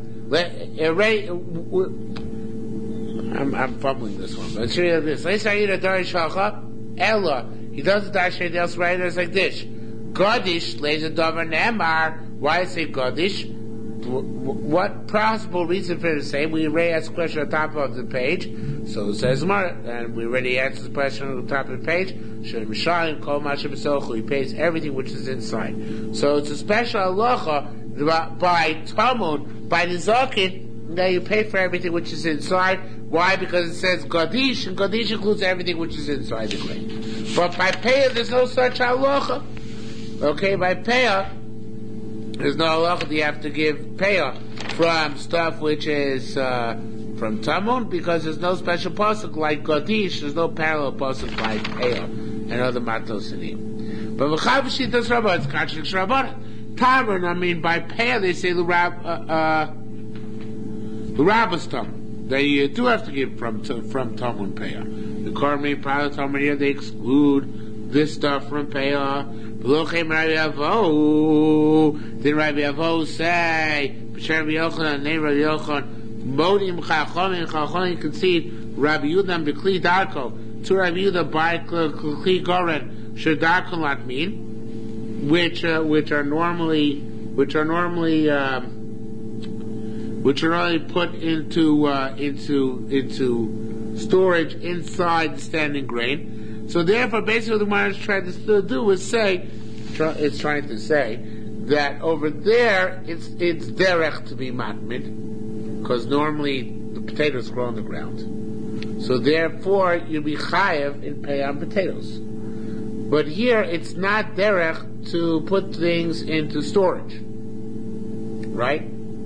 I'm I'm fumbling this one. Let's read this. Let's say the Darish Hacha Ella. He does the Darish else right. It's like this. Gadish lays a dover nemar. Why say Gadish? What possible reason for it to say? We already asked the question on top of the page. So it says more, and we already answered the question on the top of the page. He pays everything which is inside. So it's a special halacha by Talmud, by the Zakin, that you pay for everything which is inside. Why? Because it says Gadish, and Gadish includes everything which is inside the grain. But by Payah, there's no such halacha. Okay, by Payah, there's no halacha that you have to give Payah from stuff which is uh, from Talmud, because there's no special pasuk like Gadish, there's no parallel pasuk like Payah and other matosinim. But v'chav does Rabbah, it's contradicts Rabbah. Tavern, I mean, by Payah they say the Rab, uh, uh, the Rabbah's Talmud. They uh, do have to give from from Talmud Payah. The Kormi Pilot Talmud here they exclude this stuff from Payah. V'lochem Rabbi Avo, did Rabbi Avo say? B'sher Rabbi Yochanan, name Rabbi Yochanan, Modim Chachomim, Chachomim concede Rabbi Yehuda b'Kli Darko to Rabbi Yehuda by Kli Goren Shedarko Latmin, which uh, which are normally which are normally um, which are normally put into uh, into into storage inside the standing grain. So therefore, basically, what the Gemara is trying to still do is say, it's trying to say that over there it's it's derech to be matmid, because normally the potatoes grow on the ground. So therefore, you'll be chayev in pay on potatoes. But here, it's not derech to put things into storage, right?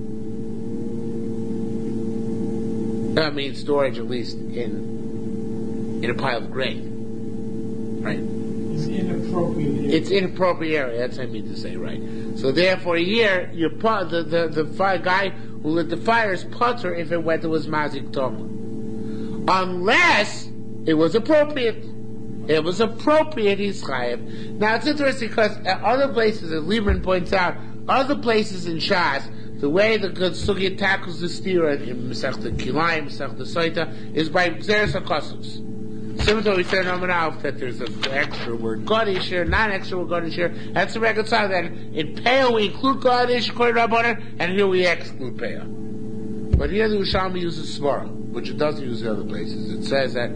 I mean, storage at least in in a pile of grain. Right. It's inappropriate area. It's inappropriate area. That's what I mean to say, right? So therefore, here you're part the the the fire guy who lit the fire is putter if it went to his mazik tomu, unless it was appropriate. It was appropriate. He's chayev. Now it's interesting because at other places, as Lieberman points out, other places in Shas, the way the good sugya tackles the stira in Masechta Kilayim, Masechta Soita, is by Xeris HaKosus. Similar, we said on Alf that there's an extra word Gadish here, not an extra word Gadish here. That's to reconcile that in Peo we include Gadish, according to Rabbanan, and here we exclude Peo. But here the Yerushalmi uses Svara, which it doesn't use in other places. It says that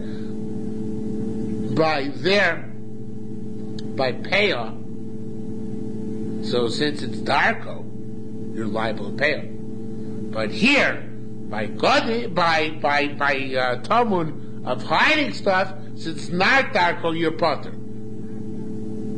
by there, by Peo, so since it's Darko, you're liable to Peo. But here, by Gadish, by by by uh, Talmud, of hiding stuff, since it's not darko, you're potter.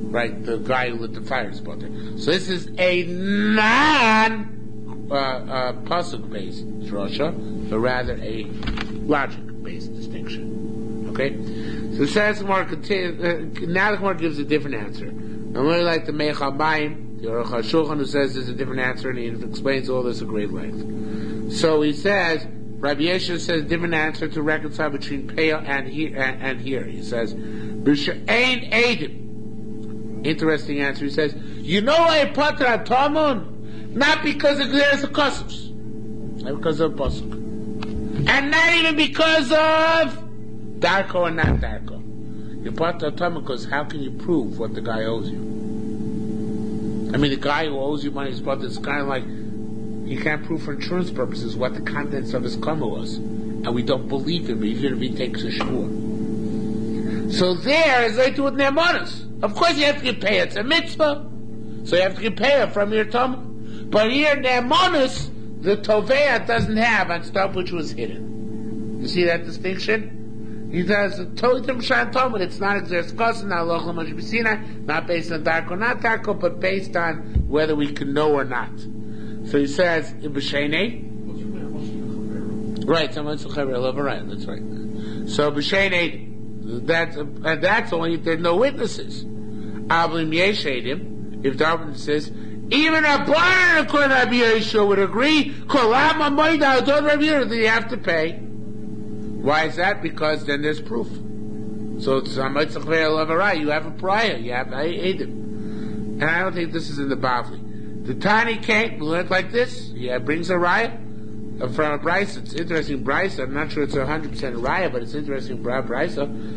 right? The guy who lit the fire is potter. So this is a non uh, uh, pasuk based drasha, but rather a logic based distinction. Okay, so it says more. Uh, now the Gemara gives a different answer. I'm really like the Meichal Mayim, the Aruch HaShulchan, who says there's a different answer, and he explains all this at great length. So he says, Rabbi Yeshua says a different answer to reconcile between Peah and here. And, and here. He says, B'she'ein Eidim. Interesting answer. He says, you know why I put on Talmud? Not because of there's a Kosovs. Not because of Pasuk. And not even because of Darko or not Darko. You put on Talmud because how can you prove what the guy owes you? I mean, the guy who owes you money is part it's kind of like you can't prove for insurance purposes what the contents of his karma was. And we don't believe him even if he takes a shvur. So there is like to with Nemanis. Of course you have to get paid. It's a mitzvah. So you have to get paid from your Talmud. But here Nemanis, the Tovea doesn't have on stuff which was hidden. You see that distinction? He does totally different Shan Talmud. It's not exercise, not lochel mashbisina, not based on darko, not darko, but based on whether we can know or not. So he says, B'sheinei. Right, someone's right, that's right. So B'sheinei, that's and that's only if there are no witnesses. Avlim yeshedim, if Darwin says, even a bar according to Rabbi Yeshua would agree, Kolam Amoida, don't Rabbi Yeshua, they have to pay. Why is that? Because then there's proof. So it's you have a prior, you have Eidim. And I don't think this is in the Bavli. The Tani came, learned like this, yeah, brings a raya from a Bryce. It's interesting, Bryce, I'm not sure it's a hundred percent raya, but it's interesting, Bryce.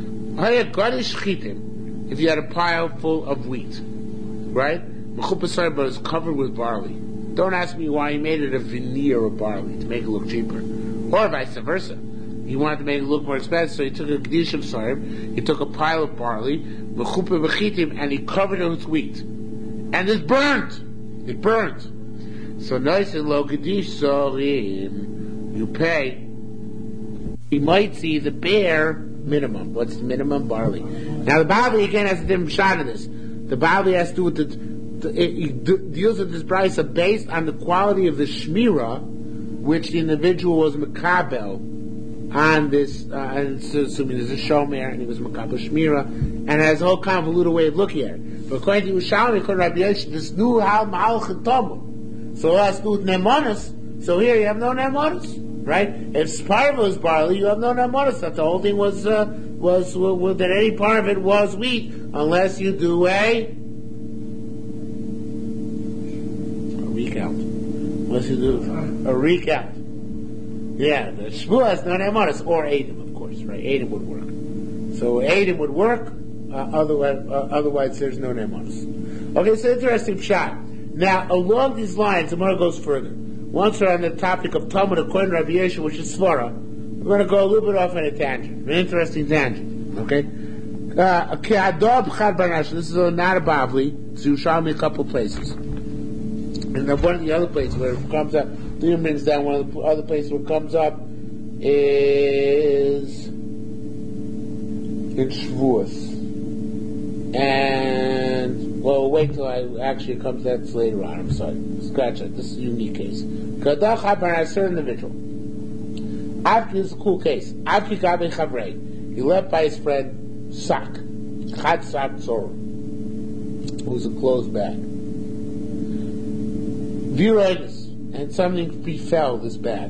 If you had a pile full of wheat, right? But it's covered with barley. Don't ask me why he made it a veneer of barley to make it look cheaper. Or vice versa. He wanted to make it look more expensive, so he took a Gedish of Sarim, he took a pile of barley, and he covered it with wheat. And it burnt! It burnt! So nice and low Gedish Sarim, you pay. You might see the bare minimum. What's the minimum? Barley. Now the Bavli again has a different shot of this. The Bavli has to do with the, the it, it deals with this price based on the quality of the shmira, which the individual was makabel on this, uh, and so assuming there's a shomer, and he was makabel shmira, and has a whole convoluted way of looking at it. But according to Yerushalmi, according to Rabbi Yeshua, this new hal ma'al chetamu. So it has to do with nemanis. So here you have no nemanis, right? If Sparva was barley, you have no nemanis. That the whole thing was uh, was, was, was that any part of it was wheat, unless you do a, a recount. Unless you do a recount. Yeah, the Shmuel has no nemanis, or Adam, of course, right? Adam would work. So Adam would work. Uh, otherwise, uh, otherwise there's no nemanis. Okay, so interesting shot. Now, along these lines, the Gemara goes further. Once we're on the topic of Talmud according to Rabbi Yeshua, which is Svara, we're going to go a little bit off on a tangent, an interesting tangent. Okay, uh, this is not a Bavli. It's Yerushalmi a couple places, and then one of the other places where it comes up, three brings down. One of the other places where it comes up is in Shavuos. And, well, wait till I actually it comes that's later on. I'm sorry. Scratch it. This is a unique case. Kadach Habar, a certain individual. After this is a cool case. After Gabi Chavrei, he left by his friend Sak. Chad Sak Tzor. It was a closed bag. Viroidus. And something befell this bag.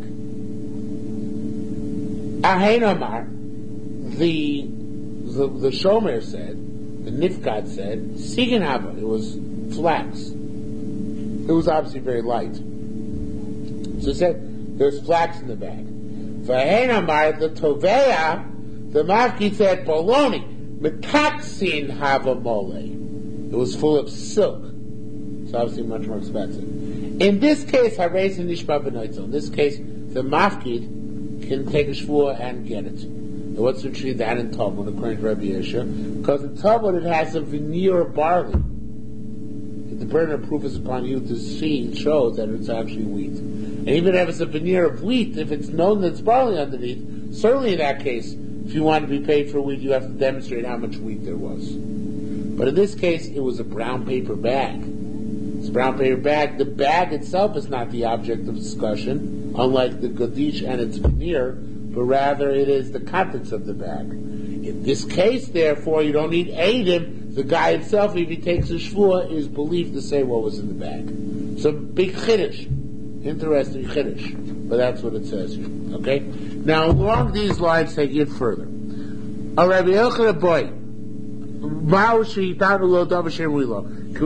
Ahein Amar, the, the, the Shomer said, the Nifkad said, Sigan Hava, it was flax. It was obviously very light. So he said, there's flax in the bag. Vahen Amar, the Tovea, the Mafki said, Bologna, Metaksin Hava Mole. It was full of silk. It's obviously much more expensive. In this case, Harez and Nishma B'noitzel. In this case, the Mafkid can take a shvua and get it. And what's the tree that in Talmud, according to Rabbi Yeshua? Because in Talmud it has a veneer of barley. If the burden of proof is upon you to see, it shows that it's actually wheat. And even if it's a veneer of wheat, if it's known that it's barley underneath, certainly in that case, if you want to be paid for wheat, you have to demonstrate how much wheat there was. But in this case, it was a brown paper bag. It's a brown paper bag. The bag itself is not the object of discussion, unlike the Gadish and its veneer, but rather it is the contents of the bag. In this case, therefore, you don't need Eidim. The guy himself, if he takes a shvuah, is believed to say what was in the bag. So, big chiddush. Interesting chiddush. But that's what it says here. Okay? Now, along these lines, take it further. Al Rabbi Yochanan boy, Ma'u she'itanu lo davar shem wilo.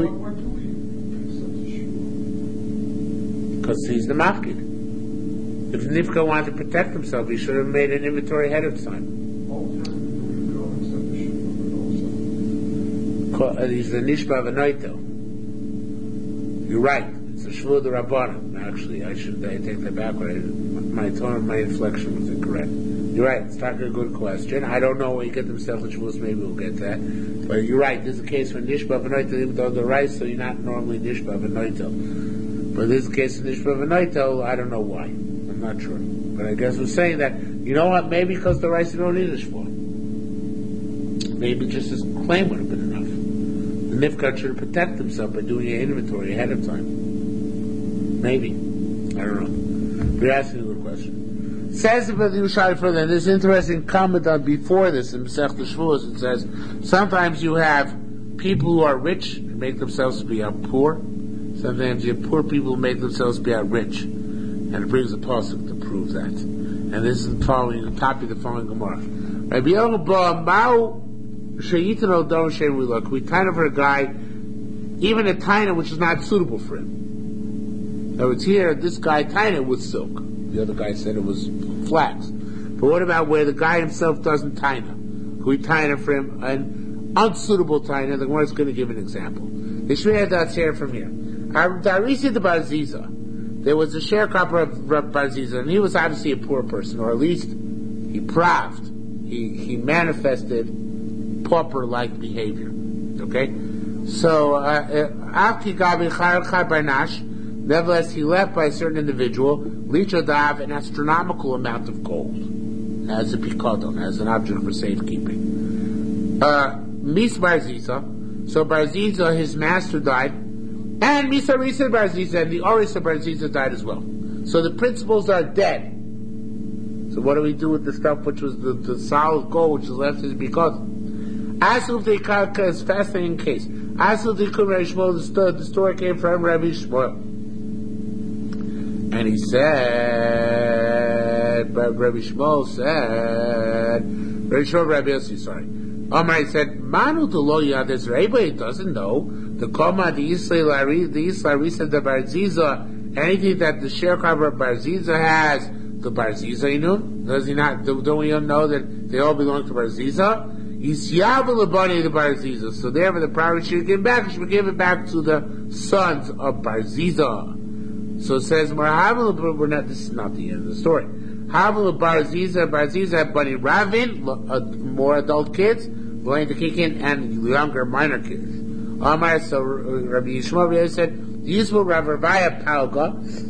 Because he's the mafkid. If Nifka wanted to protect himself, he should have made an inventory ahead of time. He's the Nishba V'noito. You're right. It's a Shvuah D'Rabbanan. Actually, I should I take that back. My tone, my inflection was incorrect. You're right. It's not a good question. I don't know where you get themselves in Shvuahs. Maybe we'll get that. But you're right. This is a case for Nishba V'noito, even though they're right, so you're not normally Nishba V'noito. But this is a case of Nishba V'noito, I don't know why. I'm not sure. But I guess we're saying that, you know what, maybe because the rice you don't need a shvuah. Maybe just his claim would have been enough. The Nifkat should protect himself by doing an inventory ahead of time. Maybe. I don't know. We're asking a good question. Says about the Yerushalmi further, and this interesting comment on before this in Masechta Shvuos, it says, sometimes you have people who are rich and make themselves to be out poor. Sometimes you have poor people who make themselves to be out rich. And it brings a pasuk to prove that. And this is the following, the top of the following Gemara. Rabbi Yochanan Ma'u she'itanu lo davar shem wilo. We tie for a guy, even a taina which is not suitable for him. In other words, here, this guy tied it with silk. The other guy said it was flax. But what about where the guy himself doesn't taina? Can we taina for him an unsuitable taina? The Gemara is going to give an example. The Shmei Hadatz here from here. Darisi the Barziza. There was a sharecropper of Rab Barziza, and he was obviously a poor person, or at least he proved, he he manifested pauper-like behavior. Okay, so Afki Gabi Char Barnash. Nevertheless, he left by a certain individual lichodav an astronomical amount of gold as a pikadon, as an object for safekeeping. Uh, Mis Barziza. So Barziza, his master, died. And Misa Risa Barziza and the Orisa Barziza died as well. So the principals are dead. So what do we do with the stuff which was the, the solid gold which is left is because Asul Deikaka is fascinating case. Asul Deikun Rabbi Shmuel, the story came from Rabbi Shmuel. And he said, Rabbi Shmuel said, Rabbi Shmuel, Rabbi Yossi, sorry. Omar said, Manu to lo yades, everybody doesn't know. The Koma, the Isla, the Isla Risa, the Barziza, anything that the sharecropper of Barziza has, the Barziza, you know? Does he not, don't we all know that they all belong to Barziza? Yisyavu lebani the Barziza. So therefore the property should give back, should give it back to the sons of Barziza. So it says, we're not, this is not the end of the story. Havil Barziza, Barziza had Bani Ravin, more adult kids, going to kick in, and younger minor kids. Amar, so Rabbi Yishmael said, Yisrael Rav Ravaya Palga,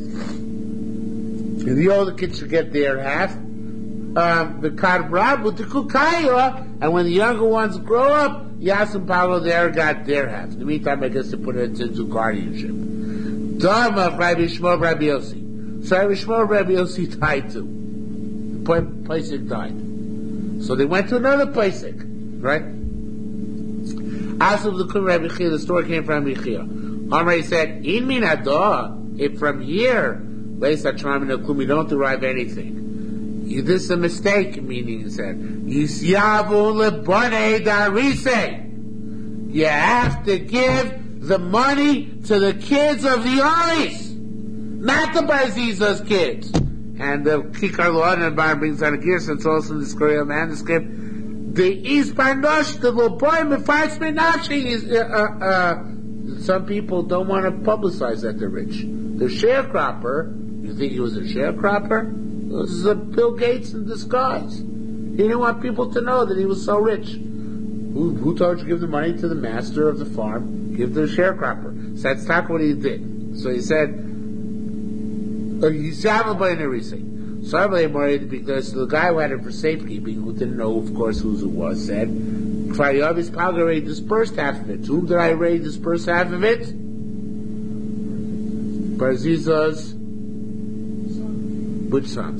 the older kids should get their half. Um, the Karbrab with the Kukaya, and when the younger ones grow up, Yasim Palga there got their half. In the meantime, I guess they put it into guardianship. Dharma of Rabbi Yishmael Rabbi Yossi. So Rabbi Yishmael Rabbi Yossi died too. The Pesach died. So they went to another Pesach, right? As of the Rabbi Chia, the story came from Rabbi Chia. Amar said, "In min adah, if from here, we don't derive anything. This is a mistake." Meaning, he said, "Yisyavu lebonei darise." You have to give the money to the kids of the Oris, not the Barziza's kids. And the Kikar Lord and Bar brings out a gear, since also in the Skoria manuscript. The East Barnosh, the little boy, Mefarz Menashi is, uh, uh, uh, some people don't want to publicize that they're rich. The sharecropper, you think he was a sharecropper? This is a Bill Gates in disguise. He didn't want people to know that he was so rich. Who, who told you to give the money to the master of the farm? Give to the sharecropper. So that's not what he did. So he said, Because the guy who had it for safekeeping, who didn't know, of course, who it was, said, Kvayavis Palga already dispersed half of it. To whom did I already disperse half of it? Barziza's which sons?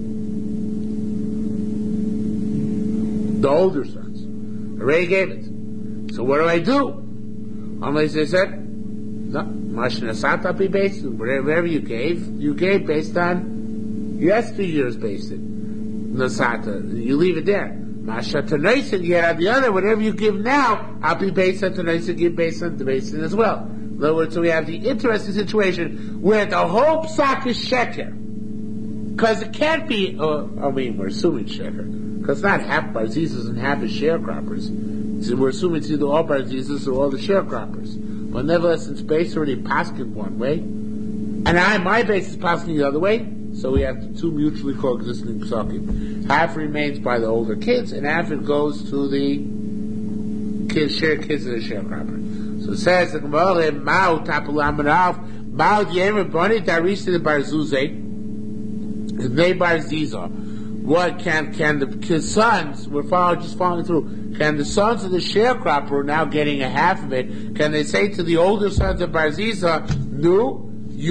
The older sons. I already gave it. So what do I do? Unless they said, no, Mashinasata be based on whatever you gave, you gave based on yesteryear's based on Nasata. You leave it there. Masha Tanaisin, yet on the other, whatever you give now, I'll be based on Tanaisin, give based on the basin as well. In other words, so we have the interesting situation where the whole psak is sheker. Because it can't be, uh, I mean, we're assuming sheker. Because it's not half barzizas and half is sharecroppers. So we're assuming it's either all barzizas or all the sharecroppers. But nevertheless, it's based already paskin one way. And I, my base is paskin the other way. So we have two mutually coexisting psakim. Half remains by the older kids, and half it goes to the kids, share kids of the sharecropper. So it says the Gemara, Mao tapulamarav, Mao diemer boni darisi the barzuze, they barziza. What can can the kids' sons? We're following, just following through. Can the sons of the sharecropper who are now getting a half of it? Can they say to the older sons of barziza, "No,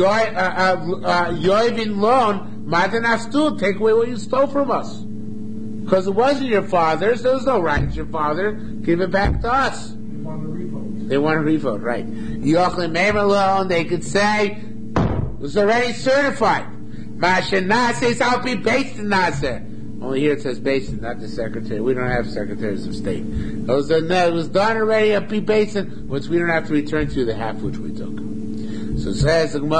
yoivin loan, matanaftu, take away what you stole from us, because it wasn't your father's. There was no right to your father. Give it back to us." They want a revote. They want a revote, right? Yochlim Meir alone, they could say, it was already certified. Masha Naseh, I'll be based in Naseh. Only here it says based in, not the secretary. We don't have secretaries of state. It was, uh, no, it was done already, I'll be based in, which we don't have to return to the half which we took. So it says, can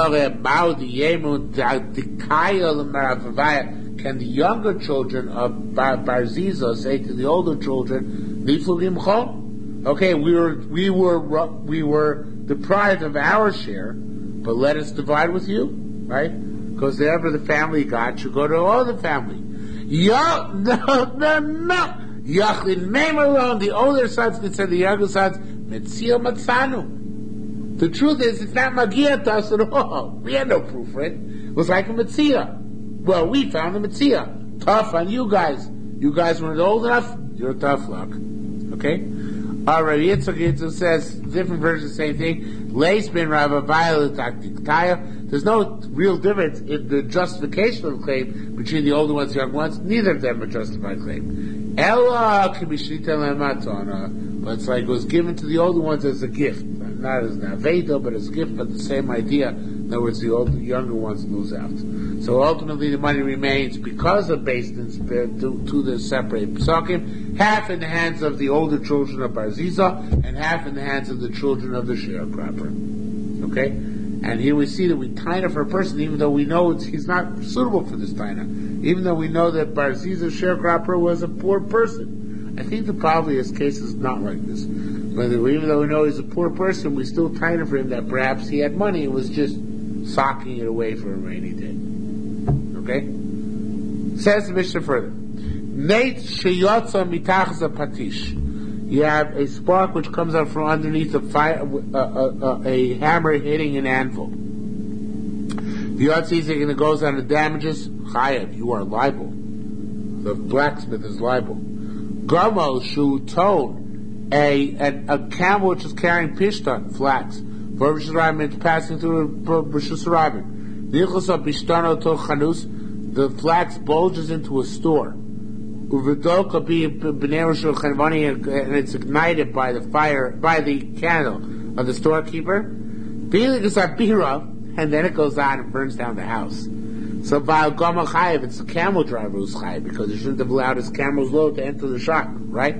the younger children of Bar- Barziza say to the older children, okay, we were, we were, we were deprived of our share, but let us divide with you, right? Because whatever the family got should go to all the family. Yo, no, no, no. Yachlin Meim alone, the older sons can say the younger sons, Metzio Matzanu. The truth is, it's not Magia to us at all. We had no proof for it. It was like a Metzia. Well, we found a Metzia. Tough on you guys. You guys weren't old enough, you're tough luck. Okay? Alright, Yitzchak Yitzchak says, different versions, same thing. Leis ben Ravavayel Taktiktaya. There's no real difference in the justification of the claim between the older ones and the younger ones. Neither of them are justified claim. Ella Kibishita Lematana. But it's like it was given to the older ones as a gift. Not as an Aveda, but as a gift, but the same idea. In other words, the older, the younger ones lose out. So ultimately the money remains, because of Basin's, to, to the separate psakim, half in the hands of the older children of Barziza, and half in the hands of the children of the sharecropper. Okay? And here we see that we taina for a person, even though we know it's, he's not suitable for this taina. Even though we know that Barziza's sharecropper was a poor person. I think the probably case is not like this. But even though we know he's a poor person, we still taina for him that perhaps he had money and was just socking it away for a rainy day. Okay? Says the Mishnah further. Nate sheyotza mitachza patish. You have a spark which comes out from underneath a fire, uh, uh, uh, a hammer hitting an anvil. The Yotzizik and it goes on the damages. Chayav, you are liable. The blacksmith is liable. Gamal shu tone, a, a a camel which is carrying pishtan, flax. For Rishusarabim, it's passing through Rishusarabim. The flax bulges into a store. And it's ignited by the fire, by the candle of the storekeeper. And then it goes on and burns down the house. So Baal Goma Chayev, it's the camel driver who's Chayev, because he shouldn't have allowed his camel's load to enter the shop, right?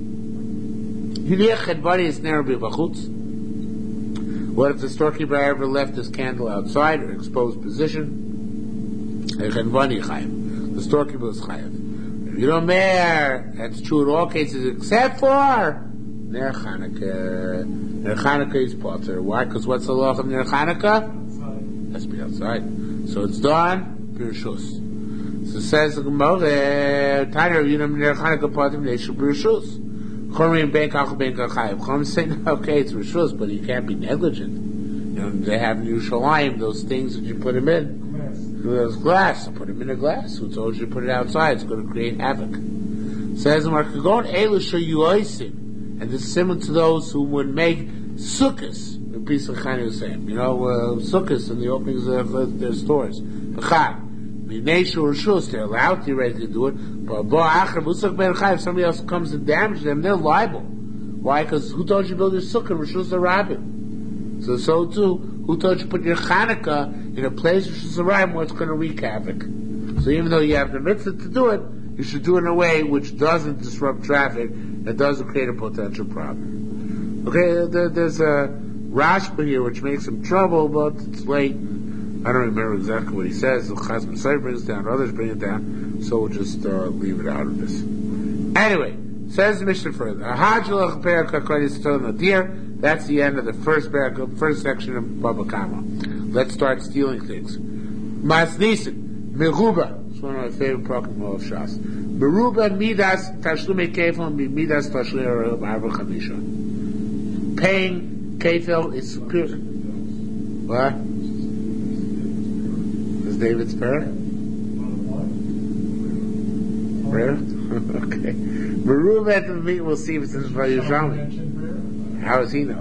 What if the storekeeper ever left his candle outside or exposed position? The storekeeper is Chayev. If you don't matter, that's true in all cases except for Ner Chanukah. Ner Chanukah is potter. Why? Because what's the law of Ner Chanukah? Outside. Has to be outside. So it's done. Birshus. So it says the Gemara, Tanya of Yunam Ner Chanukah potter Neshu Birshus. Chomrim Ben Kach Ben Kachayev. Chomrim say, okay, it's Birshus, but you can't be negligent. You know, they have in Yerushalayim those things that you put them in. There's glass. So put them in a glass. Who told you to put it outside? It's going to create havoc. Says Markagon Elisha Yuoisim. And this is similar to those who would make sukkahs, a piece of Chani was saying, you know, uh, sukkahs in the openings of uh, their stores. B'chad. Minei or shus, they're allowed theoretically to do it, but if somebody else comes and damages them, they're liable. Why? Because who told you to build your sukkah? Rishus Harabim. So, so too, who told you to put your Chanukah in a place Rishus Harabim where it's going to wreak havoc? So even though you have the mitzvah to do it, you should do it in a way which doesn't disrupt traffic, that doesn't create a potential problem. Okay, there, there's a Rashba here which makes some trouble, but it's late. I don't remember exactly what he says. The Chaz B'Sai brings it down, others bring it down, so we'll just uh, leave it out of this. Anyway, says the Mishnah further. That's the end of the first paragraph, first section of Baba Kama. Let's start stealing things. Mas Nisan, Meruba, it's one of my favorite Pokemon of Shas. Meruba Midas Tashlume Kefel Midas Tashlume Arba Chamisha. Paying Kefel is superior. What? Is David's prayer? Prayer? Okay. Meruba at the meet, we'll see if it's in Yerushalmi. How does he know?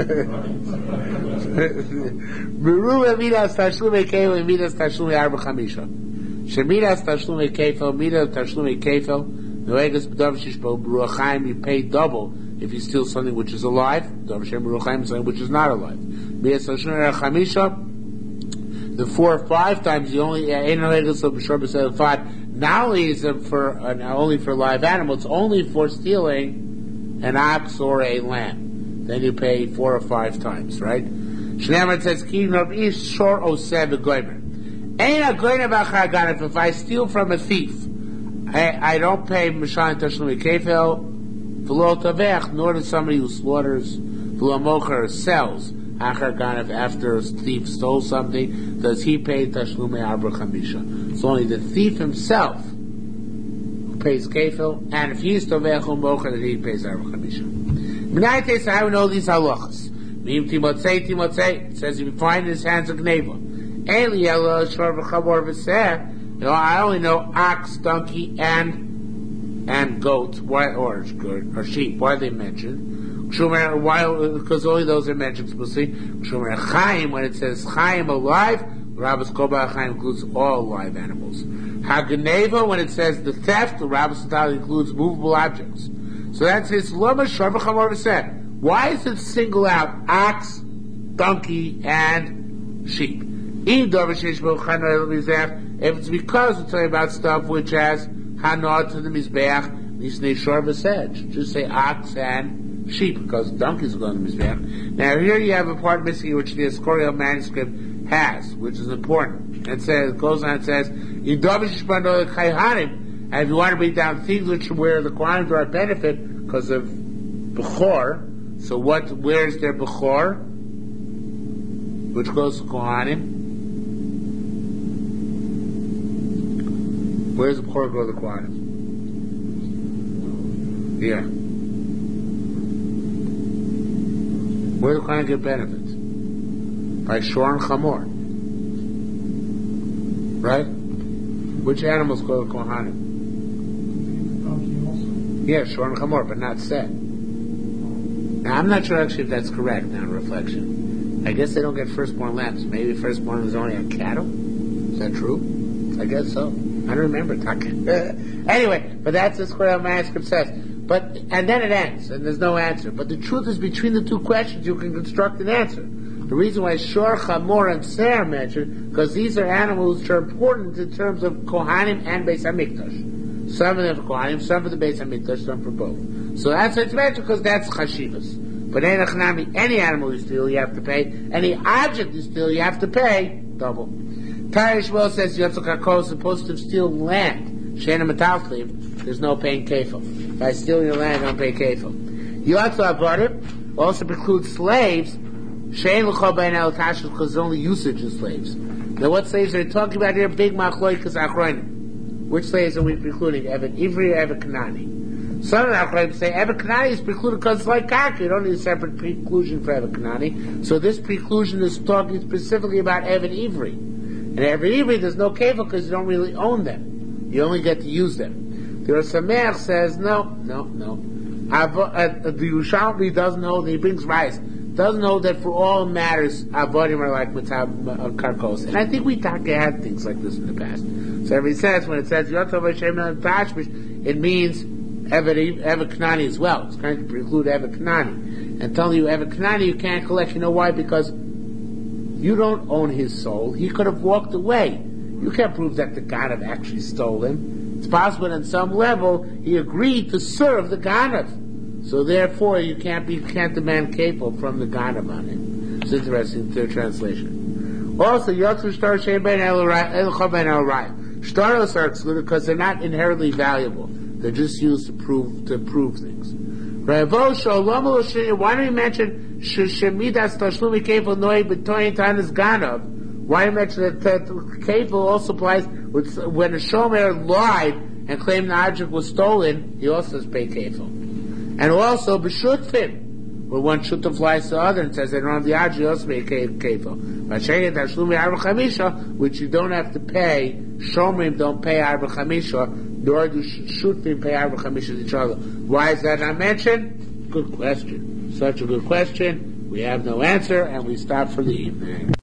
Meruba Midas Tashlume Kefel Midas Tashlume Arba Chamisha. Shemidas Tashlume Kefel, Midas Tashlume Kefel, Noegas B'Dav Shishbo, B'Ruachayim, you pay double if you steal something which is alive, B'Dav Shem B'Ruachayim, something which is not alive. Midas Tashlume Chamisha, the four or five times, you only, Ein Noegas B'Shor B'Sel five, not only is it for, uh, not only for live animals, it's only for stealing an ox or a lamb. Then you pay four or five times, right? Shneimar says, Ki Nob Ish Shor Oseh B'Goymer. If I steal from a thief, I, I don't pay Mishan Tashlumi Kefel, V'lo Tavech, nor does somebody who slaughters, V'lo Mocher sells, Achar Ganav, after a thief stole something, does he pay Tashlumi Arba Chamisha? It's only the thief himself who pays Kefel, and if he's Tavech or Mocher, then he pays Arba Chamisha. Minayites, I know these halachas. Mim Timotzei, Timotzei, it says if you find in his hands a gneva. You know, I only know ox, donkey, and and goat, why, or or sheep. Why are they mentioned? Why? Because only those are mentioned explicitly. Chaim, when it says Chaim alive, Rabbis Koba Chaim includes all live animals. Haganeva, when it says the theft, the Rabbis includes movable objects. So that's his Loma Sharva Chamor V'Seh. Why is it single out ox, donkey, and sheep? If it's because we're talking about stuff which has hanah to the mizbeach, nisnei shor v'seh, just say ox and sheep, because donkeys are going to the mizbeach. Now here you have a part missing which the Escorial manuscript has, which is important. It says, it goes on, it says, and if you want to bring down things which where the Kohanim are a benefit because of Bechor, so what, where's their Bechor? Which goes to Kohanim? Where's the Bechor go to the Kohanim? Yeah. Where do the Kohanim get benefits? By Shor and Chamor. Right? Which animals go to the Kohanim? Yeah, Shor and Chamor, but not Seh. Now, I'm not sure actually if that's correct now, reflection. I guess they don't get firstborn lambs. Maybe firstborn is only on cattle? Is that true? I guess so. I don't remember. Anyway, but that's what Square manuscript says. But, and then it ends, and there's no answer. But the truth is, between the two questions, you can construct an answer. The reason why Shor, Chamor, and Ser are mentioned, because these are animals which are important in terms of Kohanim and Beis HaMikdash. Some of them for Kohanim, some for the Beis HaMikdash, some for both. So that's why it's mentioned, because that's Chashivas. But any animal you steal, you have to pay. Any object you steal, you have to pay double. Tarish Shmuel says Yotzak HaKol is supposed to steal land. Shena Metalchliv, there's no paying kefil. By stealing your land, don't pay kefil. Yotzak HaBarim also precludes slaves. Shein L'chol Bein El Tashus, because it's only usage of slaves. Now, what slaves are they talking about here? Big Machloikas Achronim. Which slaves are we precluding? Evet Ivri or Evet Kanani? Some of the Achronim say Evet Kanani is precluded because it's like Karka. You don't need a separate preclusion for Evet Kanani. So this preclusion is talking specifically about Evet Ivri. And every Ivri, there's no kefil because you don't really own them. You only get to use them. The Rosh Sameach says, no, no, no. Avo, uh, the Yerushalmi doesn't hold, and he brings rice, doesn't hold that for all matters, avodim are like mitab uh, karkos. And I think we talk had things like this in the past. So everybody says, when it says Yotov Hashem Tashmish, it means Evet Knani as well. It's going to preclude Evet Knani. And telling you Evet Knani you can't collect. You know why? Because you don't own his soul. He could have walked away. You can't prove that the Ganav actually stole him. It's possible on some level he agreed to serve the Ganav. So therefore you can't be can't demand kefil from the Ganav on him. It's interesting the translation. Also, Yotzu Shtar Shem Ben Elcha Ben El Rai. Shtaros are excluded because they're not inherently valuable. They're just used to prove to prove things. Why do you mention Shemidas Tashlumi Kefil Noi B'Toyin Tanis Ganav? Why do you mention that, that Kefil also applies with, when a Shomer lied and claimed the object was stolen, he also has to pay Kefil. And also B'Shutfin, where one Shutaf lies to the other and says they don't have the object, he also pay Kefil. V'Shein Tashlumi Arba Chamisha, which you don't have to pay, Shomrim don't pay Arba Chamisha, nor do Shutfin pay Arba Chamisha to each other. Why is that not mentioned? Good question. Such a good question. We have no answer, and we stop for the evening.